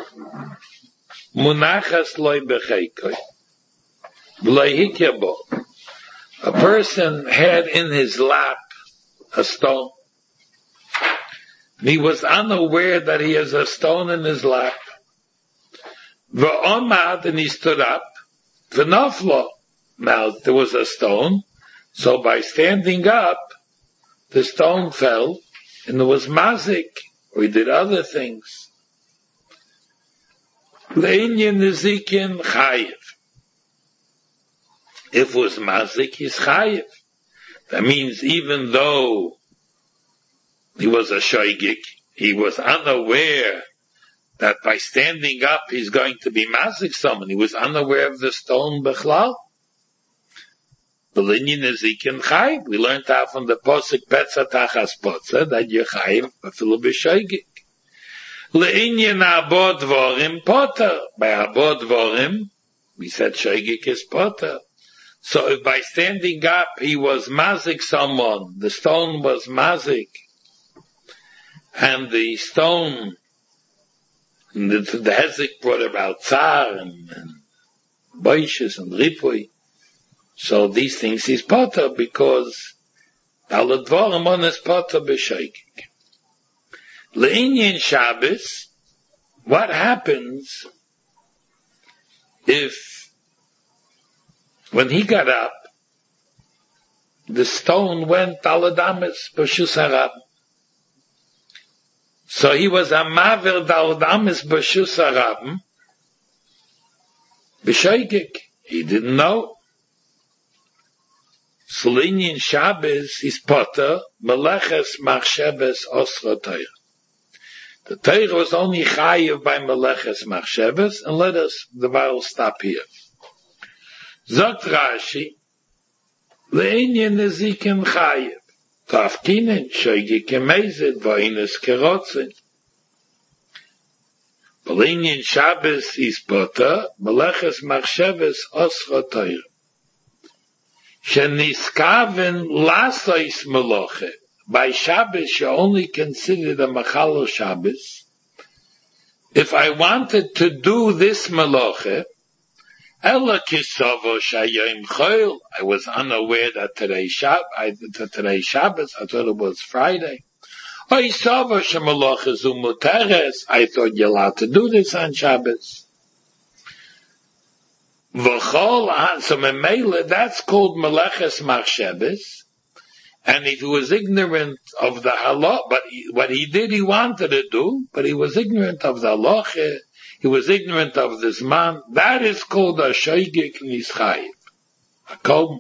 Munachas loy becheikoi. V'loi hikyabo. A person had in his lap a stone. He was unaware that he has a stone in his lap. V'omad, and he stood up. V'noflo. Now, there was a stone. So by standing up, the stone fell, and it was mazik, or he did other things. Le'inyan nezikin chayiv. If it was mazik, he's chayiv. That means even though he was a shoigig, he was unaware that by standing up he's going to be mazik someone. He was unaware of the stone bechlal. B'linyan nezikin chayiv. We learned out from the posuk Petza Tachas Potza that you're chayiv afilu b'shoigig. Le'inyan abod dvorim poter. By abod dvorim, we said shoigig is poter. So if by standing up he was mazik someone, the stone was mazik, and the stone the Hezek brought about Tsar and Boishes and Ripui. So these things he's potter because Aladvarim on his potter b'shoigig. Le'inyan Shabbos, what happens if when he got up, the stone went Aladamis b'shus harab? So he was a maver Aladamis b'shus harab b'shoigig. He didn't know. Le'inyan Shabbos is potter meleches machsheves osra Torah. The Torah was only chayiv by meleches machsheves, and let us, the Bible stop here. Zogt Rashi, le'inyan nezikim chayiv, tafkinen shoigig kemezid v'ines kerotzin. Le'inyan Shabbos is potter meleches machsheves osra Torah. Sheniskaven lasois meloche. By Shabbos, you only consider the Machalo Shabbos. If I wanted to do this meloche, Ella kisavo shayim chol, I was unaware that today's Shabbos, I thought it was Friday. I savo shemeloche zumuteres, I thought you're allowed to do this on Shabbos. V'chol, so memela, that's called meleches machsheves. And if he was ignorant of the halach, but what he did, he wanted to do, but he was ignorant of the halach, he was ignorant of this man, that is called a shoigig nischayiv. Akom.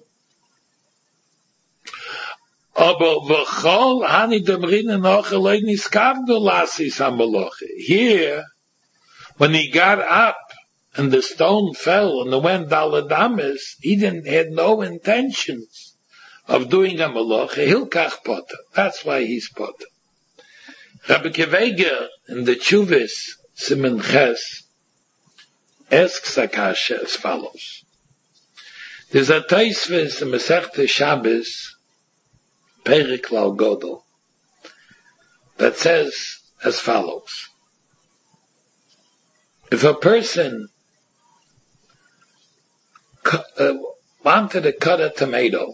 Aber v'chol, hani demrinen ocheloi niskavdu lasis ha-maloche. Here, when he got up, and the stone fell, and it went daladamis, he had no intentions of doing a maloche, hilkach potter. That's why he's potter. Rabbi Keveger in the Chuvis Simen Ches asks Akasha as follows. There's a Taisvis in Masechta Shabbos, Perek Lal Godel, that says as follows. If a person wanted to cut a tomato,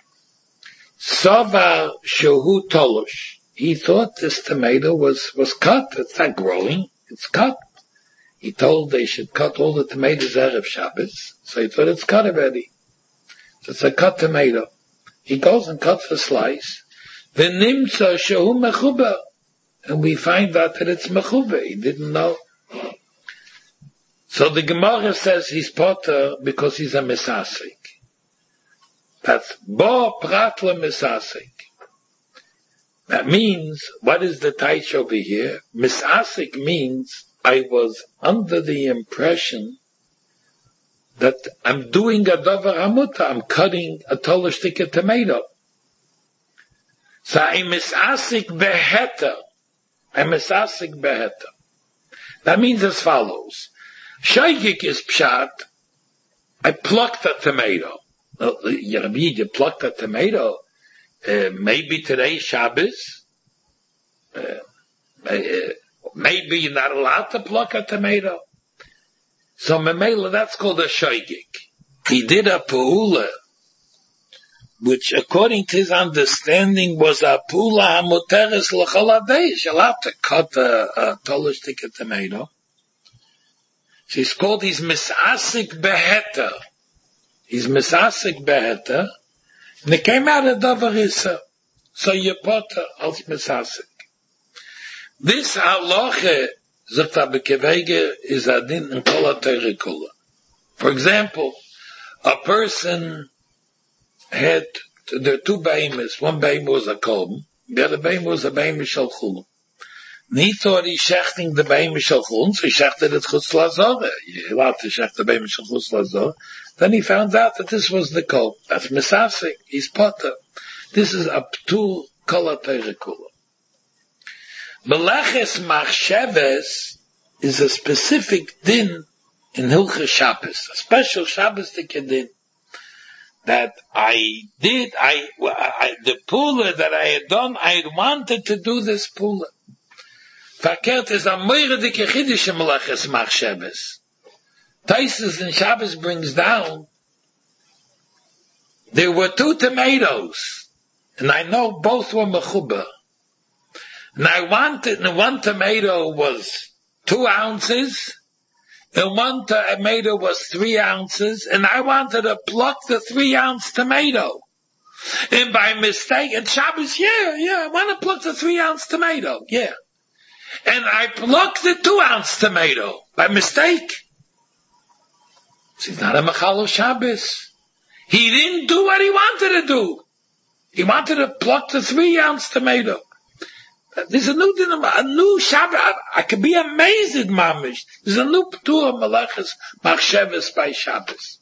Savar shehu tolosh. He thought this tomato was cut. It's not growing. It's cut. He told they should cut all the tomatoes Erev Shabbos. So he thought it's cut already. So it's a cut tomato. He goes and cuts a slice. V'nimtza shehu mechuber. And we find out that it's mechuber. He didn't know. So the Gemara says he's potter because he's a misasik. That's bo pratla misasik. That means, what is the taich over here? Misasik means I was under the impression that I'm doing a davar hamuta. I'm cutting a tolashtika tomato. So I'm misasik beheta. I'm misasik beheta. That means as follows. Shoigig is pshat. I plucked a tomato. You plucked a tomato. Maybe today Shabbos. Maybe you're not allowed to pluck a tomato. So memela, that's called a shoigig. He did a pu'ula, which according to his understanding was a pu'ula hamuteres l'chol hadeish. You're allowed to cut a tolashtika tomato. So he's called, he's misasik beheta. He's misasik beheta, and it came out of davarisa. So you potter als misasik. This halacha, zegt Rabbi Keveger, is adin in kol ha'Torah kula. For example, a person had, there are two behemoths. One behemoth was a kolm, the other behemoth was a behemoth shel chulun. And he thought he's shechting the behemoth shel chulun, so he shechted it chutz lazorah. You're allowed to shecht the behemoth shel chutz lazorah. Then he found out that this was the kol. That's misasik. He's potter. This is up to kol ha'Torah kula. Meleches machsheves is a specific din in Hilchos Shabbos, a special Shabbos din that the pula that I had done, I had wanted to do this pula. verkehrt is a moire dike chidische Meleches Machshavas. Taisus in Shabbos brings down, there were 2 tomatoes, and I know both were mechuba. And one tomato was 2 ounces, and one tomato was 3 ounces, and I wanted to pluck the 3-ounce tomato. And by mistake, at Shabbos, I want to pluck the 3-ounce tomato, And I plucked the 2-ounce tomato, by mistake. He's not a Mechal Shabbos. He didn't do what he wanted to do. He wanted to pluck the 3-ounce tomato. There's a new Shabbos. I could be amazed, Mamish. There's a new P'tur Meleches Machshavas by Shabbos.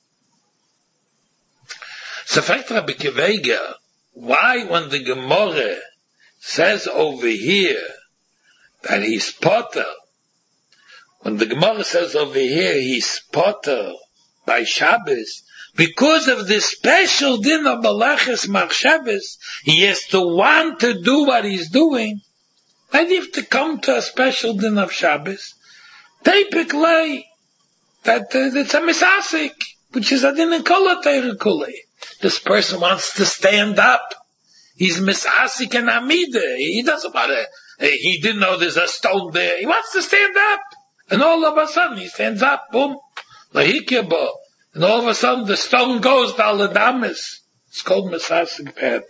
So, fact Rabbi Kivega, why when the Gemara says over here that he's potter, when the Gemara says over here he's potter by Shabbos, because of this special din of Meleches Machshavas, he has to want to do what he's doing. Why do you have to come to a special din of Shabbos? Typically, that it's a misasik, which is a din in Kol HaTorah Kulei. This person wants to stand up. He's misasik and amida. He doesn't want to, he didn't know there's a stone there. He wants to stand up. And all of a sudden he stands up, boom, lahikiyabo. And all of a sudden the stone goes to Aladamis. It's called misasik peta.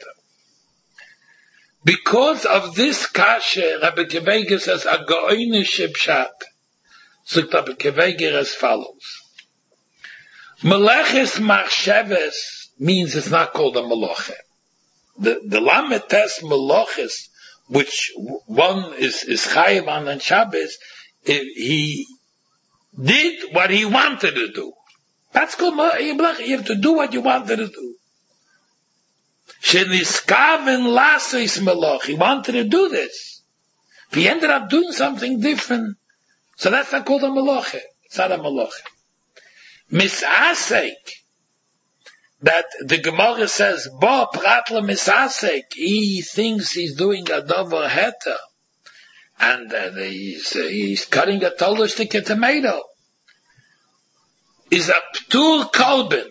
Because of this kasha, Rabbi Kivega says, a go'ini shibshat. So Rabbi Kivega as follows. Meleches Machshavas means it's not called a meloche. The Lametes Meloches, which one is chayiv on Shabbos, he did what he wanted to do. That's called meloche. You have to do what you wanted to do. Sheniskaven lasis meloch. He wanted to do this. If he ended up doing something different, so that's not called a meloche. It's not a meloche. Misasek, that the Gemara says, Bo pratla misasek, he thinks he's doing a davar heta, and he's cutting a tolostik tomato, is a p'tur kolben.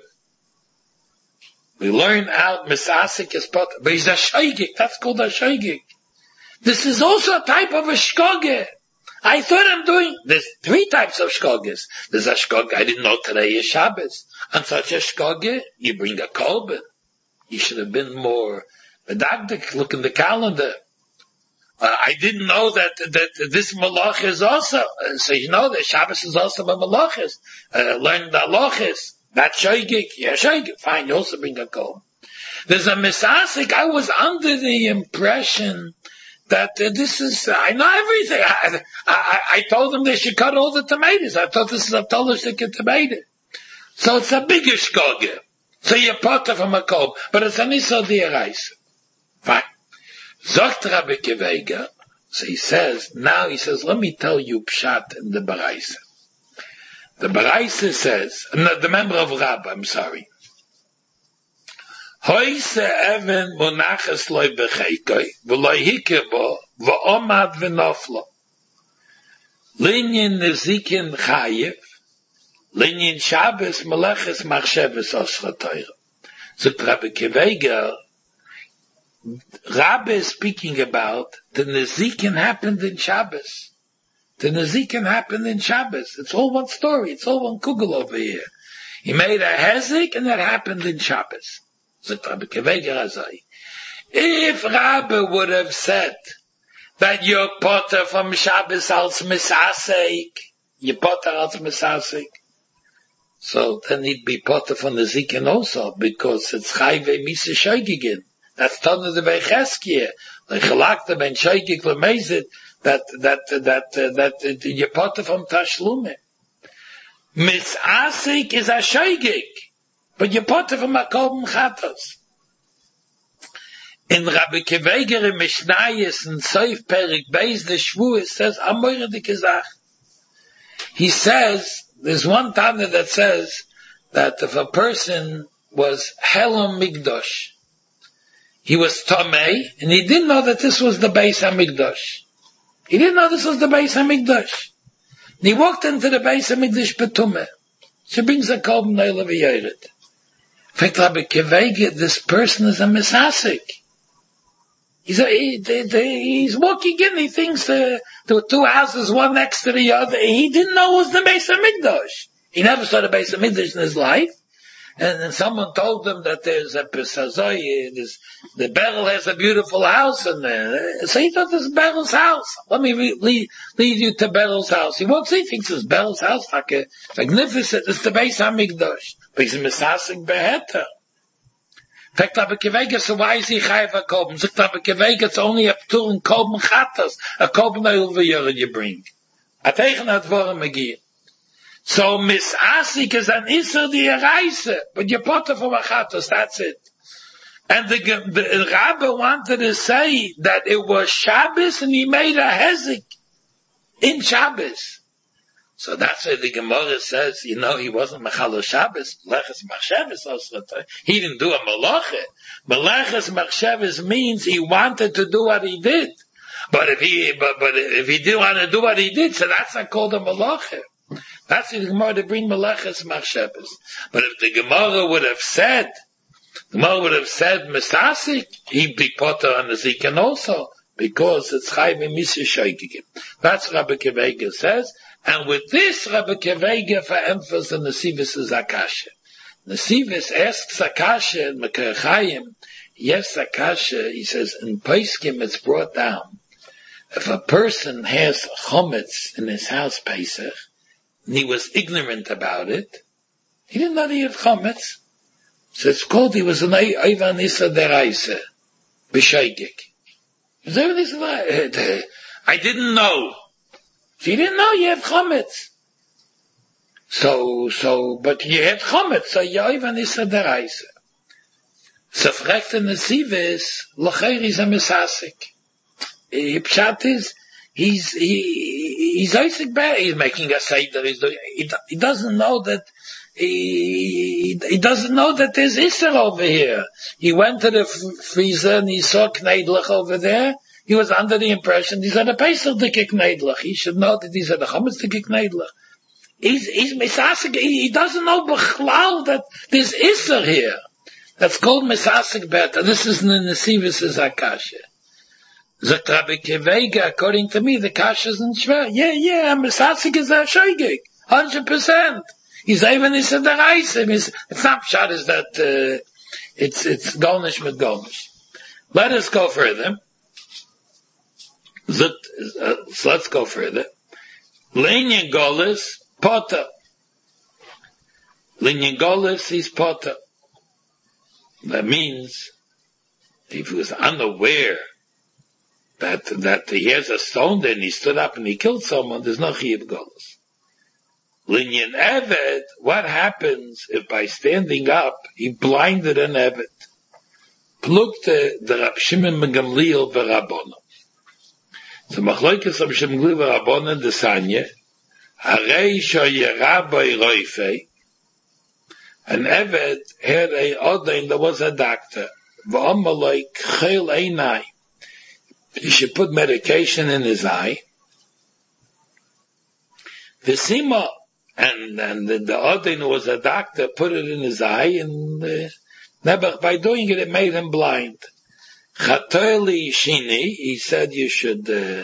We learn out misasik is pot, but he's a shaygik. That's called a shaygik. This is also a type of a shkoge. I thought I'm doing, there's 3 types of shkoges. There's a shkoge, I didn't know today is Shabbos. On such a shkoge, you bring a kolben. You should have been more medagdik, look in the calendar. I didn't know that this malach is also, so you know that Shabbos is also a malachis. Learn the halachis. That's shaygik. Yeah, shaygik. Fine, you also bring a kolben. There's a misasik. I was under the impression that this is, I know everything. I told them they should cut all the tomatoes. I thought this is a tolostik tomato. So it's a bigger shkoge. So you potter from a kolb. But it's an iso di'eraisa. Fine. Zogt Rabbi Kivega. So he says, let me tell you pshat in the Baraisa. The Baraisa says, the member of Rab, I'm sorry. Hoise even monachas loy becheikoi, v'loy hikebo, v'omad v'noflo. Linyin nezikin chayiv, linyin Shabbos meleches machshavas osra Torah. So Rabbi Kivega, Rabbi is speaking about the nezikin happened in Shabbos. The nezikin happened in Shabbos. It's all one story. It's all one kugel over here. He made a hezik and that happened in Shabbos. If Rabbi would have said that you're potter from Shabbos als misasek, you're potter als misasek, so then he'd be potter from the zikin also, because it's chayve misa shoygigin. That's Tana de Becheskia. Like Chalakta ben Shoygig lemezit that you're potter from Tashlume. Misasek is a shoygig. But you put it from a kolben chatos. In Rabbi Kivega in Mishnayos and Soif Perik Beis the Shvu, it says, Amoyre de Kizach. He says, there's one Tana that says that if a person was Helam Migdosh, he was Tomei, and he didn't know that this was the Beis HaMikdosh. He didn't know this was the Beis HaMikdash. And he walked into the Beis HaMikdash betumeh. She brings a Korban Neila v'Yored. In fact, Rabbi Kevega, this person is a misasik. He's walking in, he thinks there were two houses, one next to the other. He didn't know it was the Beis HaMikdash. He never saw the Beis HaMikdash in his life. And then someone told him that there's a Pesazoi, the Berel has a beautiful house in there. So he thought this is Berel's house. Let me lead you to Berel's house. He walks in, he thinks it's Berel's house, like a magnificent, it's the Beis HaMikdash. But he's a Misasik Beheta. In fact, Rabbi Kevega, so why is he Chayav HaKoben? So Rabbi Kevega, it's only a Ptur and Koben Chatas, a Koben Neil v'Yored you bring. Ateichen Advorim Megiyah. So misasik is an iser di eraise, but you potter for machatos, that's it. And the Rabbi wanted to say that it was Shabbos and he made a hezek in Shabbos. So that's why the Gemara says, he wasn't Mechalo Shabbos, Meleches Machshavos also. He didn't do a Melache. Meleches Machshavos means he wanted to do what he did. But if he didn't want to do what he did, so that's not called a Melache. That's the Gemara to bring Meleches Machshavos. But if the Gemara would have said Mesasik, he'd be potter on the Zikan also, because it's Chayv Misya Shoygigim. That's Rabbi Kevega says, and with this Rabbi Kevega for emphasis on the Nesivis is Akasha. Nesivis asks Akasha in Mekar Chaim, yes Akasha, he says, in Peskim it's brought down, if a person has Chometz in his house Pesach, and he was ignorant about it, he didn't know he had Chometz. So it's called, he was an Eivan Issa Deraisa, B'Shaygik. I didn't know. So you didn't know you had Chometz. But you had Chometz, so you Eivan Issa Deraisa. So fragt the Nesivis, L'cheir is a Mesasik. Pshat is, he's Isaac bad. He's making a seder. He doesn't know that he doesn't know that there's Isser over here. He went to the freezer and he saw Kneidlich over there. He was under the impression these are the Pesach Dike Kneidlich. He should know that these are the Chometz Dike Kneidlich. He's Mesasik. He doesn't know Bechlal that there's Isser here. That's called Mesasik better. This is the Nesivis Akasha. Zot Rabbi Kevega, according to me, the kasha isn't schwer. Yeah, Mesasik is a shoygig, 100%. He's even he said the Reisim. It's not pshat is that it's golnish with golnish. Let us go further. So let's go further. Linyan Golis Potter. Linyan Golis is Potter. That means if he was unaware that he has a stone there and he stood up and he killed someone, there's no Chiyuv Golos. Linyan Evet, what happens if by standing up he blinded an Evet? Plukte the Rab Shimon ben Gamliel v'Rabbanan. So Machlokes Rab Shimon ben Gamliel v'Rabbanan desanya, Harei shoyera by roifei, an Evet had a odain that was a doctor, v'amalei chel einai. He should put medication in his eye. Visima, and the Odin was a doctor, put it in his eye, and by doing it, it made him blind. Chatoili Shini, he said you should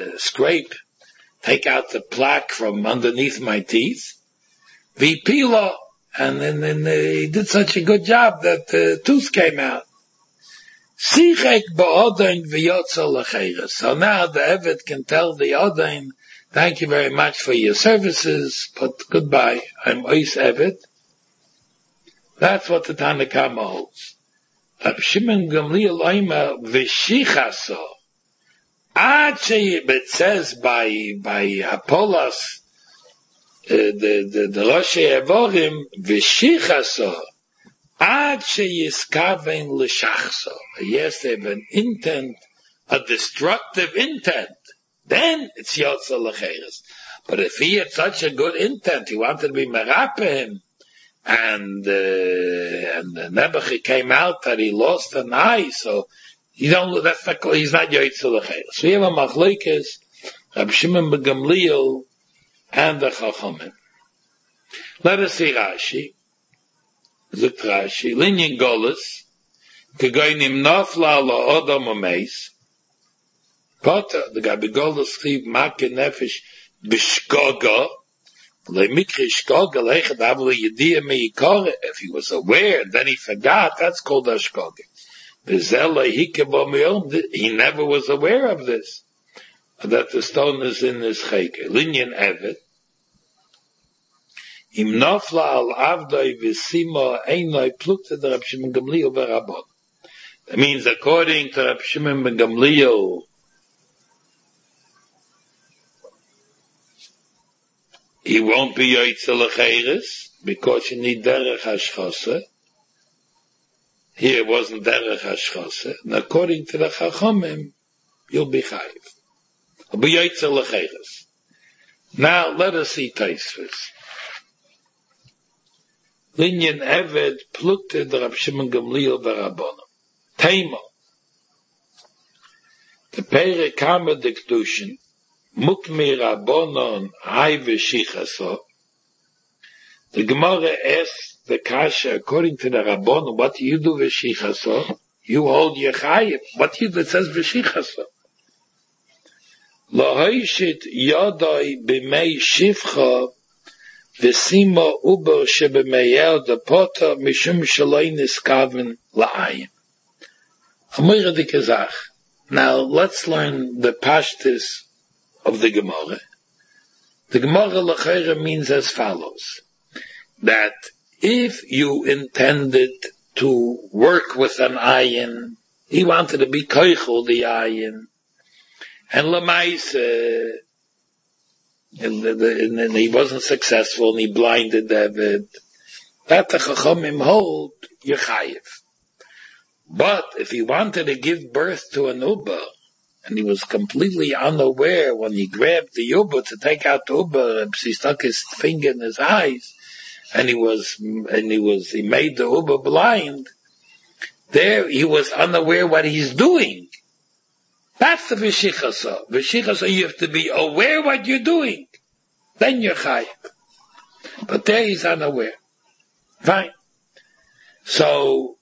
take out the plaque from underneath my teeth. Vipila, and then he did such a good job that the tooth came out. So now the Evet can tell the Odain, thank you very much for your services, but goodbye, I'm Ois Evet. That's what the Tanakama holds. Rab Shimon Gamliel Oima V'shichaso. It says by Apollos, the Rosh Evorim, V'shichaso. Yes, they have an intent, a destructive intent. Then it's Yotza L'cheres. But if he had such a good intent, he wanted to be Merapim, and the Nebuchadnezzar came out that he lost an eye, so he's not Yotza L'cheres. So we have a Machlokes, Rab Shimon ben Gamliel and the Chachamim. Let us see Rashi. Zuk Rashi. Linyan Golas. Kegoynim nafla la odom ameis. Potter, the guy begolas schrieb make nefesh b'shkoga. Le mikri shkoga lechet avle yediyah meikore. If he was aware, then he forgot, that's called a shkoga. He never was aware of this. That the stone is in his chayke. Linyan evet. Im nafla al avdoi v'sima einoi plukte der Rab Shimon Gamliel v'rabon. That means according to Rab Shimon ben Gamliel, he won't be yoytze lecheres because you need derech hashchose. Here it wasn't derech hashchose. And according to the Chachamim, you'll be chayiv. You'll be yoytze lecheres. Now let us see Taisvis. Linyan Eved plukte der Rab Shimon Gamliel v'rabon. Taimo. The Pere Kamer de Kedushin, Mukmi Rabbonon Hai V'Shichaso. The Gemara asks the Kasha, according to the Rabbonon, what do you do V'Shichaso? You hold your Chayim. What do you do? It says V'Shichaso. Lo Hoishit Yodoi B'mei Shivcha V'Sima Uber Sheb'meyel De Potter Mishum Shaloi Niskaven La'ayim. Now let's learn the pashtus of the Gemara. The Gemara L'Chayra means as follows: that if you intended to work with an ayin, he wanted to be koichel the ayin, and Lamaise, and he wasn't successful, and he blinded David. That the Chachamim hold Yechayev. But if he wanted to give birth to an Uber, and he was completely unaware when he grabbed the Uber to take out the Uber, and he stuck his finger in his eyes, and he made the Uber blind, there he was unaware what he's doing. That's the V'Shichasa. V'Shichasa, you have to be aware what you're doing. Then you're chayiv. But there he's unaware. Fine. So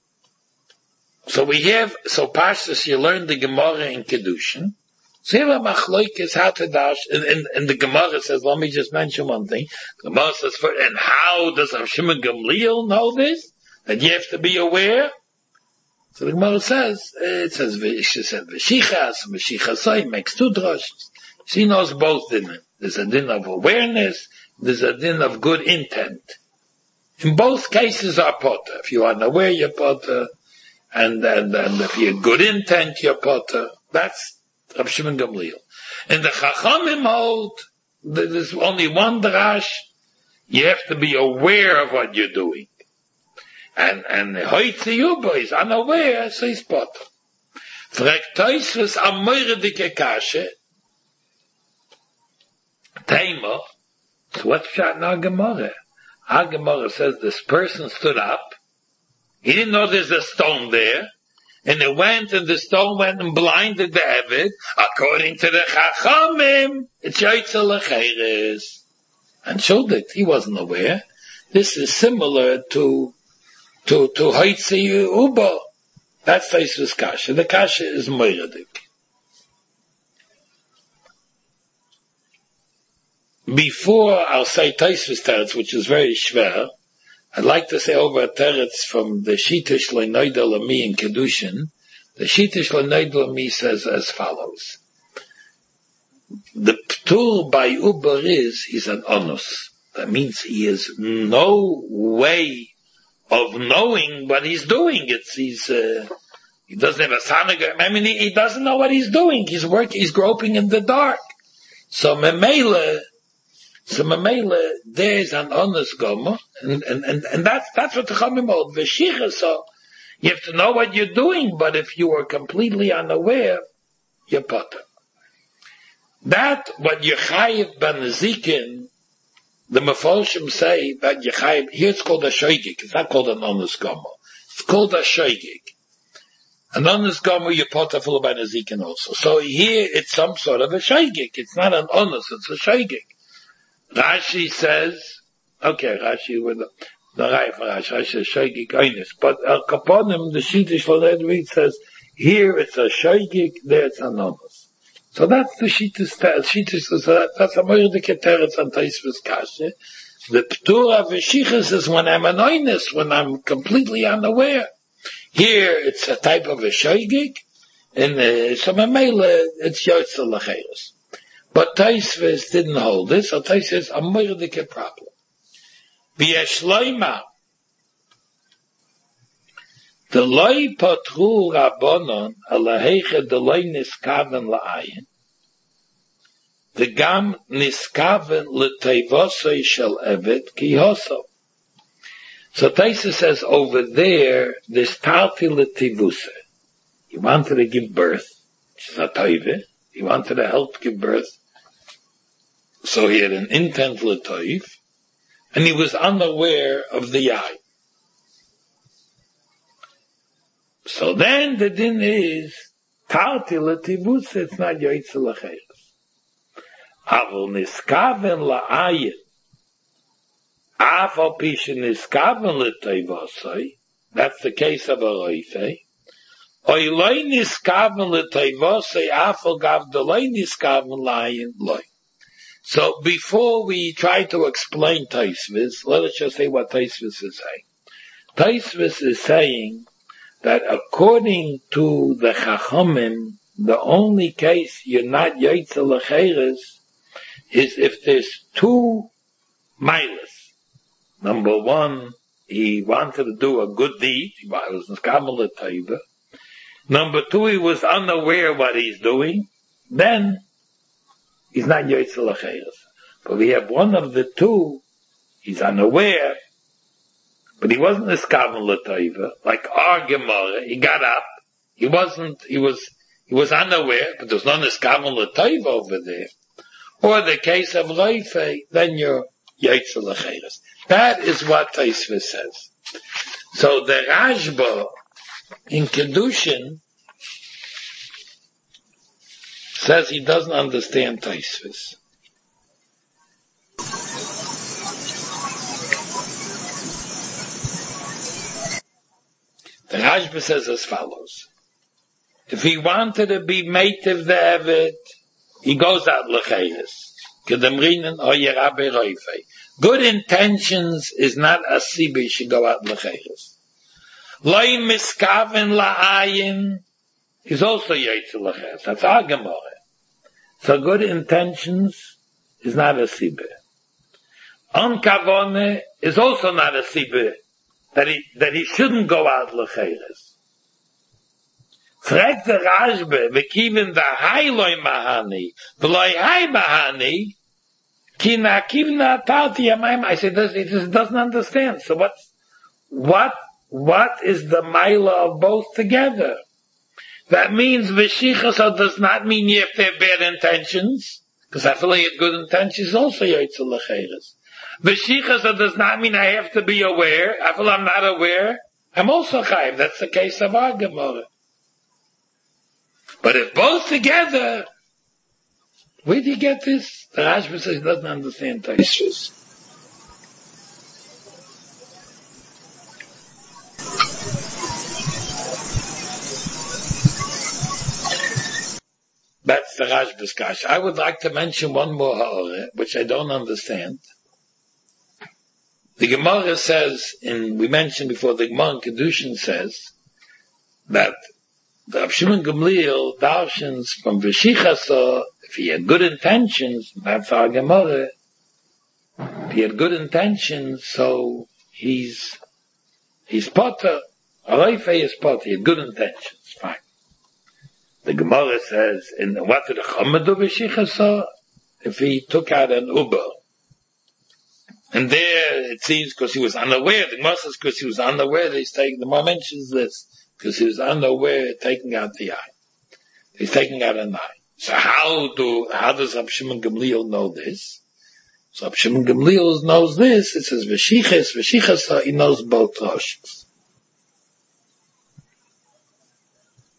Pashtus, you learn the Gemara in Kedushin. So here Machloikis how to dash, and the Gemara says, let me just mention one thing. The Gemara says, and how does Rab Shimon Gamliel know this? That you have to be aware? So the Gemara says, V'Shichas, V'Shichasai, makes two drashas. She knows both dinim. There's a din of awareness, there's a din of good intent. In both cases are potter. If you are unaware, you're potter. And if you're good intent, you're potter. That's Rab Shimon Gamliel. In the Chachamim hold, there's only one drash. You have to be aware of what you're doing. And Hoitzi Yuba is unaware, so he's potter. Fragt Toisves am Meure dike Kashe. Taima. So what's that in our Gemara? Our Gemara says this person stood up. He didn't know there's a stone there. And it went, and the stone went and blinded the Eved. According to the Chachamim, it's Yoitze Lecheres. And showed it. He wasn't aware. This is similar to Hoitze Uba. That's Taisvis Kasha. The Kasha is Moiradik. Before I'll say Taisvis Teretz, which is very schwer, I'd like to say over a teretz from the Shitish Le'noida Lami in Kedushin. The Shitish Le'noida Lami says as follows. The Ptur by Uber he's an onus. That means he has no way of knowing what he's doing. He doesn't have a sanaga. I mean, he doesn't know what he's doing. He's groping in the dark. So Memele, there's an honest gomer, and that's what the Chachamim hold. V'shicha, so you have to know what you're doing, but if you are completely unaware, you're potter. That, what Yechayev ben Zikin, the Mefolshim say that Yechayev, here it's called a shoygig, it's not called an honest gomer. It's called a shoygig. An honest gomer, you put a full by Nazikin also. So here it's some sort of a shaygik. It's not an honest, it's a shaygik. Rashi says, okay, Rashi with the right for Rashi says shaygik honest. But Kaponim, the Shittish Ladrid says, here it's a shaygik, there it's an honest. So that's the Shittish, that's a Moirde Keteretz and Taisvis Kashe. The Ptura Veshichas is when I'm an honest, when I'm completely unaware. Here, it's a type of a shaygik, and so Mamela, it's Yotzel Lacheres. But Taisvis didn't hold this, so Taisvis is a murdike problem. V'yeshloima, the loy potru rabbonon, alaheche the loy niskaven la'ayin, the gam niskaven l'tevosei shel evet ki hoso. So Taisa says over there, this tarti l'tivuse. He wanted to give birth, which is a toive. He wanted to help give birth. So he had an intent l'toiv, and he was unaware of the yai. So then the din is, tarti l'tivuse, it's not yoitze l'cheres. Avol niskaven la'ayin, that's the case of a roife. So before we try to explain Taisvis, let us just say what Taisvis is saying. Taisvis is saying that according to the Chachamim, the only case you're not Yaitze L'Cheres is if there's two milas. Number one, he wanted to do a good deed. He was Niskaven l'Teiva. Number two, he was unaware what he's doing. Then, he's not Yoitze L'Cheres. But we have one of the two, he's unaware, but he wasn't Niskaven l'Teiva. Like our Gemara, he got up. He was unaware, but there was no Niskaven l'Teiva over there. Or the case of Reife, then you're Yoitze L'Cheres. That is what Taisvis says. So the Rashba in Kedushin says he doesn't understand Taisvis. The Rashba says as follows. If he wanted to be Meitiv the Evet, he goes out L'Cheres. Kedemrinen or Yerabe Reife. Good intentions is not a sibi should go out L'Cheres. Loi miskaven la'ayin is also Yaitze L'Cheres. That's our Gemara. So good intentions is not a sibi. Onkavone is also not a sibi that he shouldn't go out L'Cheres. Fragt der Rashbe, v'kiven v'hai loi mahani, v'loi hai mahani, I said, it doesn't understand. So what is the Maila of both together? That means Veshichasa does not mean you have to have bad intentions, because I feel like good intentions is also Yoitze L'Cheres. Veshichasa does not mean I have to be aware. I feel I'm not aware. I'm also Chayiv. That's the case of our Gemara. But if both together, where do you get this? The Rashba says he doesn't understand Taisvis. That's the Rashba's kasha. I would like to mention one more ha'oreh, which I don't understand. The Gemara says, we mentioned before, the Gemara in Kedushin says that the Rav Shimon Gamliel darshans from Veshichasa, if he had good intentions, that's our Gemara, if he had good intentions, so he's potter, Arayfe is potter, he had good intentions, fine. The Gemara says, what did the Chama do Veshichasa? If he took out an Uber. And there, it seems, because he was unaware, the Gemara says, because he was unaware, the Gemara mentions this, because he was unaware taking out the eye. He's taking out an eye. So how does Rav Shimon Gamliel know this? So Rav Shimon Gamliel knows this. It says Veshichas, he knows both Roshs.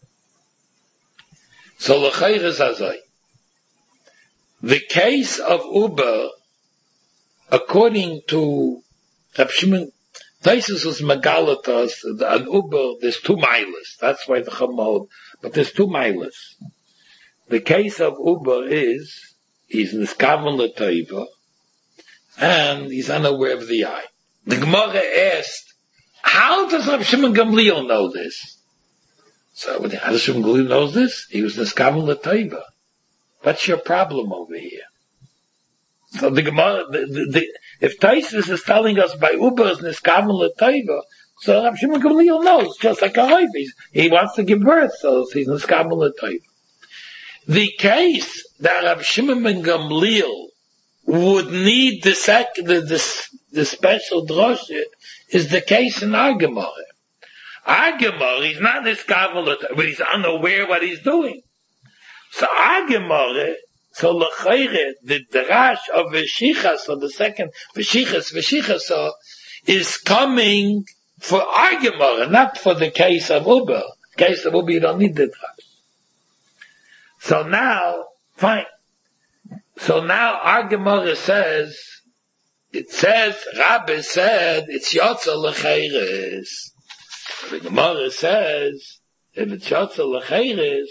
So l'chayr is azay. The case of Uber, according to Rab Shimon, Taisus was megalatas, an Uber, there's 2 miles. That's why the Chamod, but there's 2 miles. The case of Uber is, he's niskaven l'toiva, and he's unaware of the eye. The Gemara asked, how does Rab Shimon Gamliel know this? So, how does Rab Shimon Gamliel know this? He was niskaven l'toiva. What's your problem over here? So the Gemara, if Taisus is telling us by Uber is niskaven l'toiva, so Rab Shimon Gamliel knows, just like a Rav. He wants to give birth, so he's niskaven l'toiva. The case that Rab Shimon ben Gamliel would need the special drosha is the case in our Gemara. Our Gemara, he's not niskaven l'toiva, but he's unaware what he's doing. So our Gemara, so l'chayre, the darash of Veshichas, so the second Veshichas, is coming for our Gemara, not for the case of Uber. The case of Uber, you don't need the darash. So now, fine. So now our Gemara says, Rabbi said, it's Yotza l'chayres. The Gemara says, if it's Yotza l'chayres,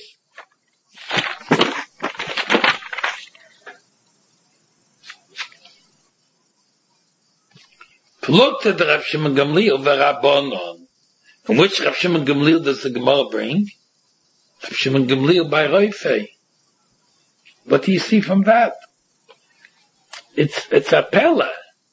look to the Rav Shimon Gamliel v'Rabbanon. From which Rav Shimon Gamliel does the Gemara bring? Rav Shimon Gamliel by Roifei. What do you see from that? It's a pella.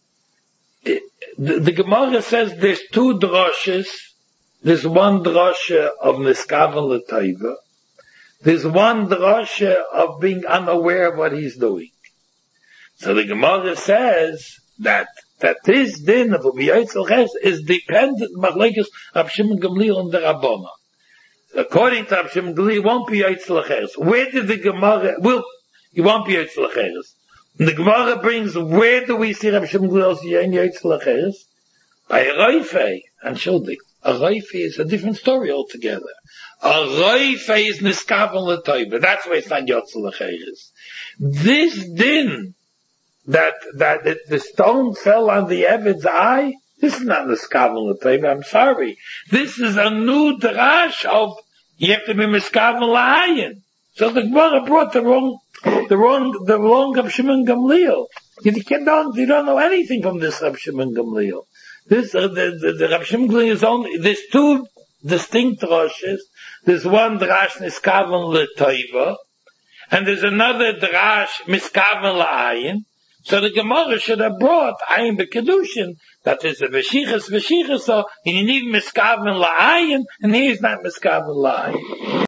The Gemara says there's 2 droshes. There's 1 drosha of niskaven l'toiva. There's 1 drosha of being unaware of what he's doing. So the Gemara says that this din of Ubiyotzel Ches is dependent machlekes Rav Shimon Gamliel and the Rabbana. According to Rav Shimon Gamliel, it won't be Yotzel Ches. Where did the Gemara, it won't be Yotzel Ches. The Gemara brings, where do we see Rav Shimon Gamliel's Yotzel Ches? By Roifei and Shuldik. A Roifei is a different story altogether. A Roifei is niskaven l'toiva. That's why it's not Yotzel Ches. This din, that the stone fell on the Eved's eye, this is not niskaven l'toiva, I'm sorry. This is a new drash of, you have to be niskaven l'hayin. So the Gemara brought the wrong Rav Shimon Gamliel. You don't know anything from this Rav Shimon Gamliel. This, the Rav Shimon Gamliel is only, there's 2 distinct droshes. There's 1 drash niskaven l'toiva, and there's another drash miskaven l'hayin. So the Gemara should have brought ayin b'kedushin, that is a Veshichas, so you need miskaven l'hayin, and he's not miskaven l'hayin.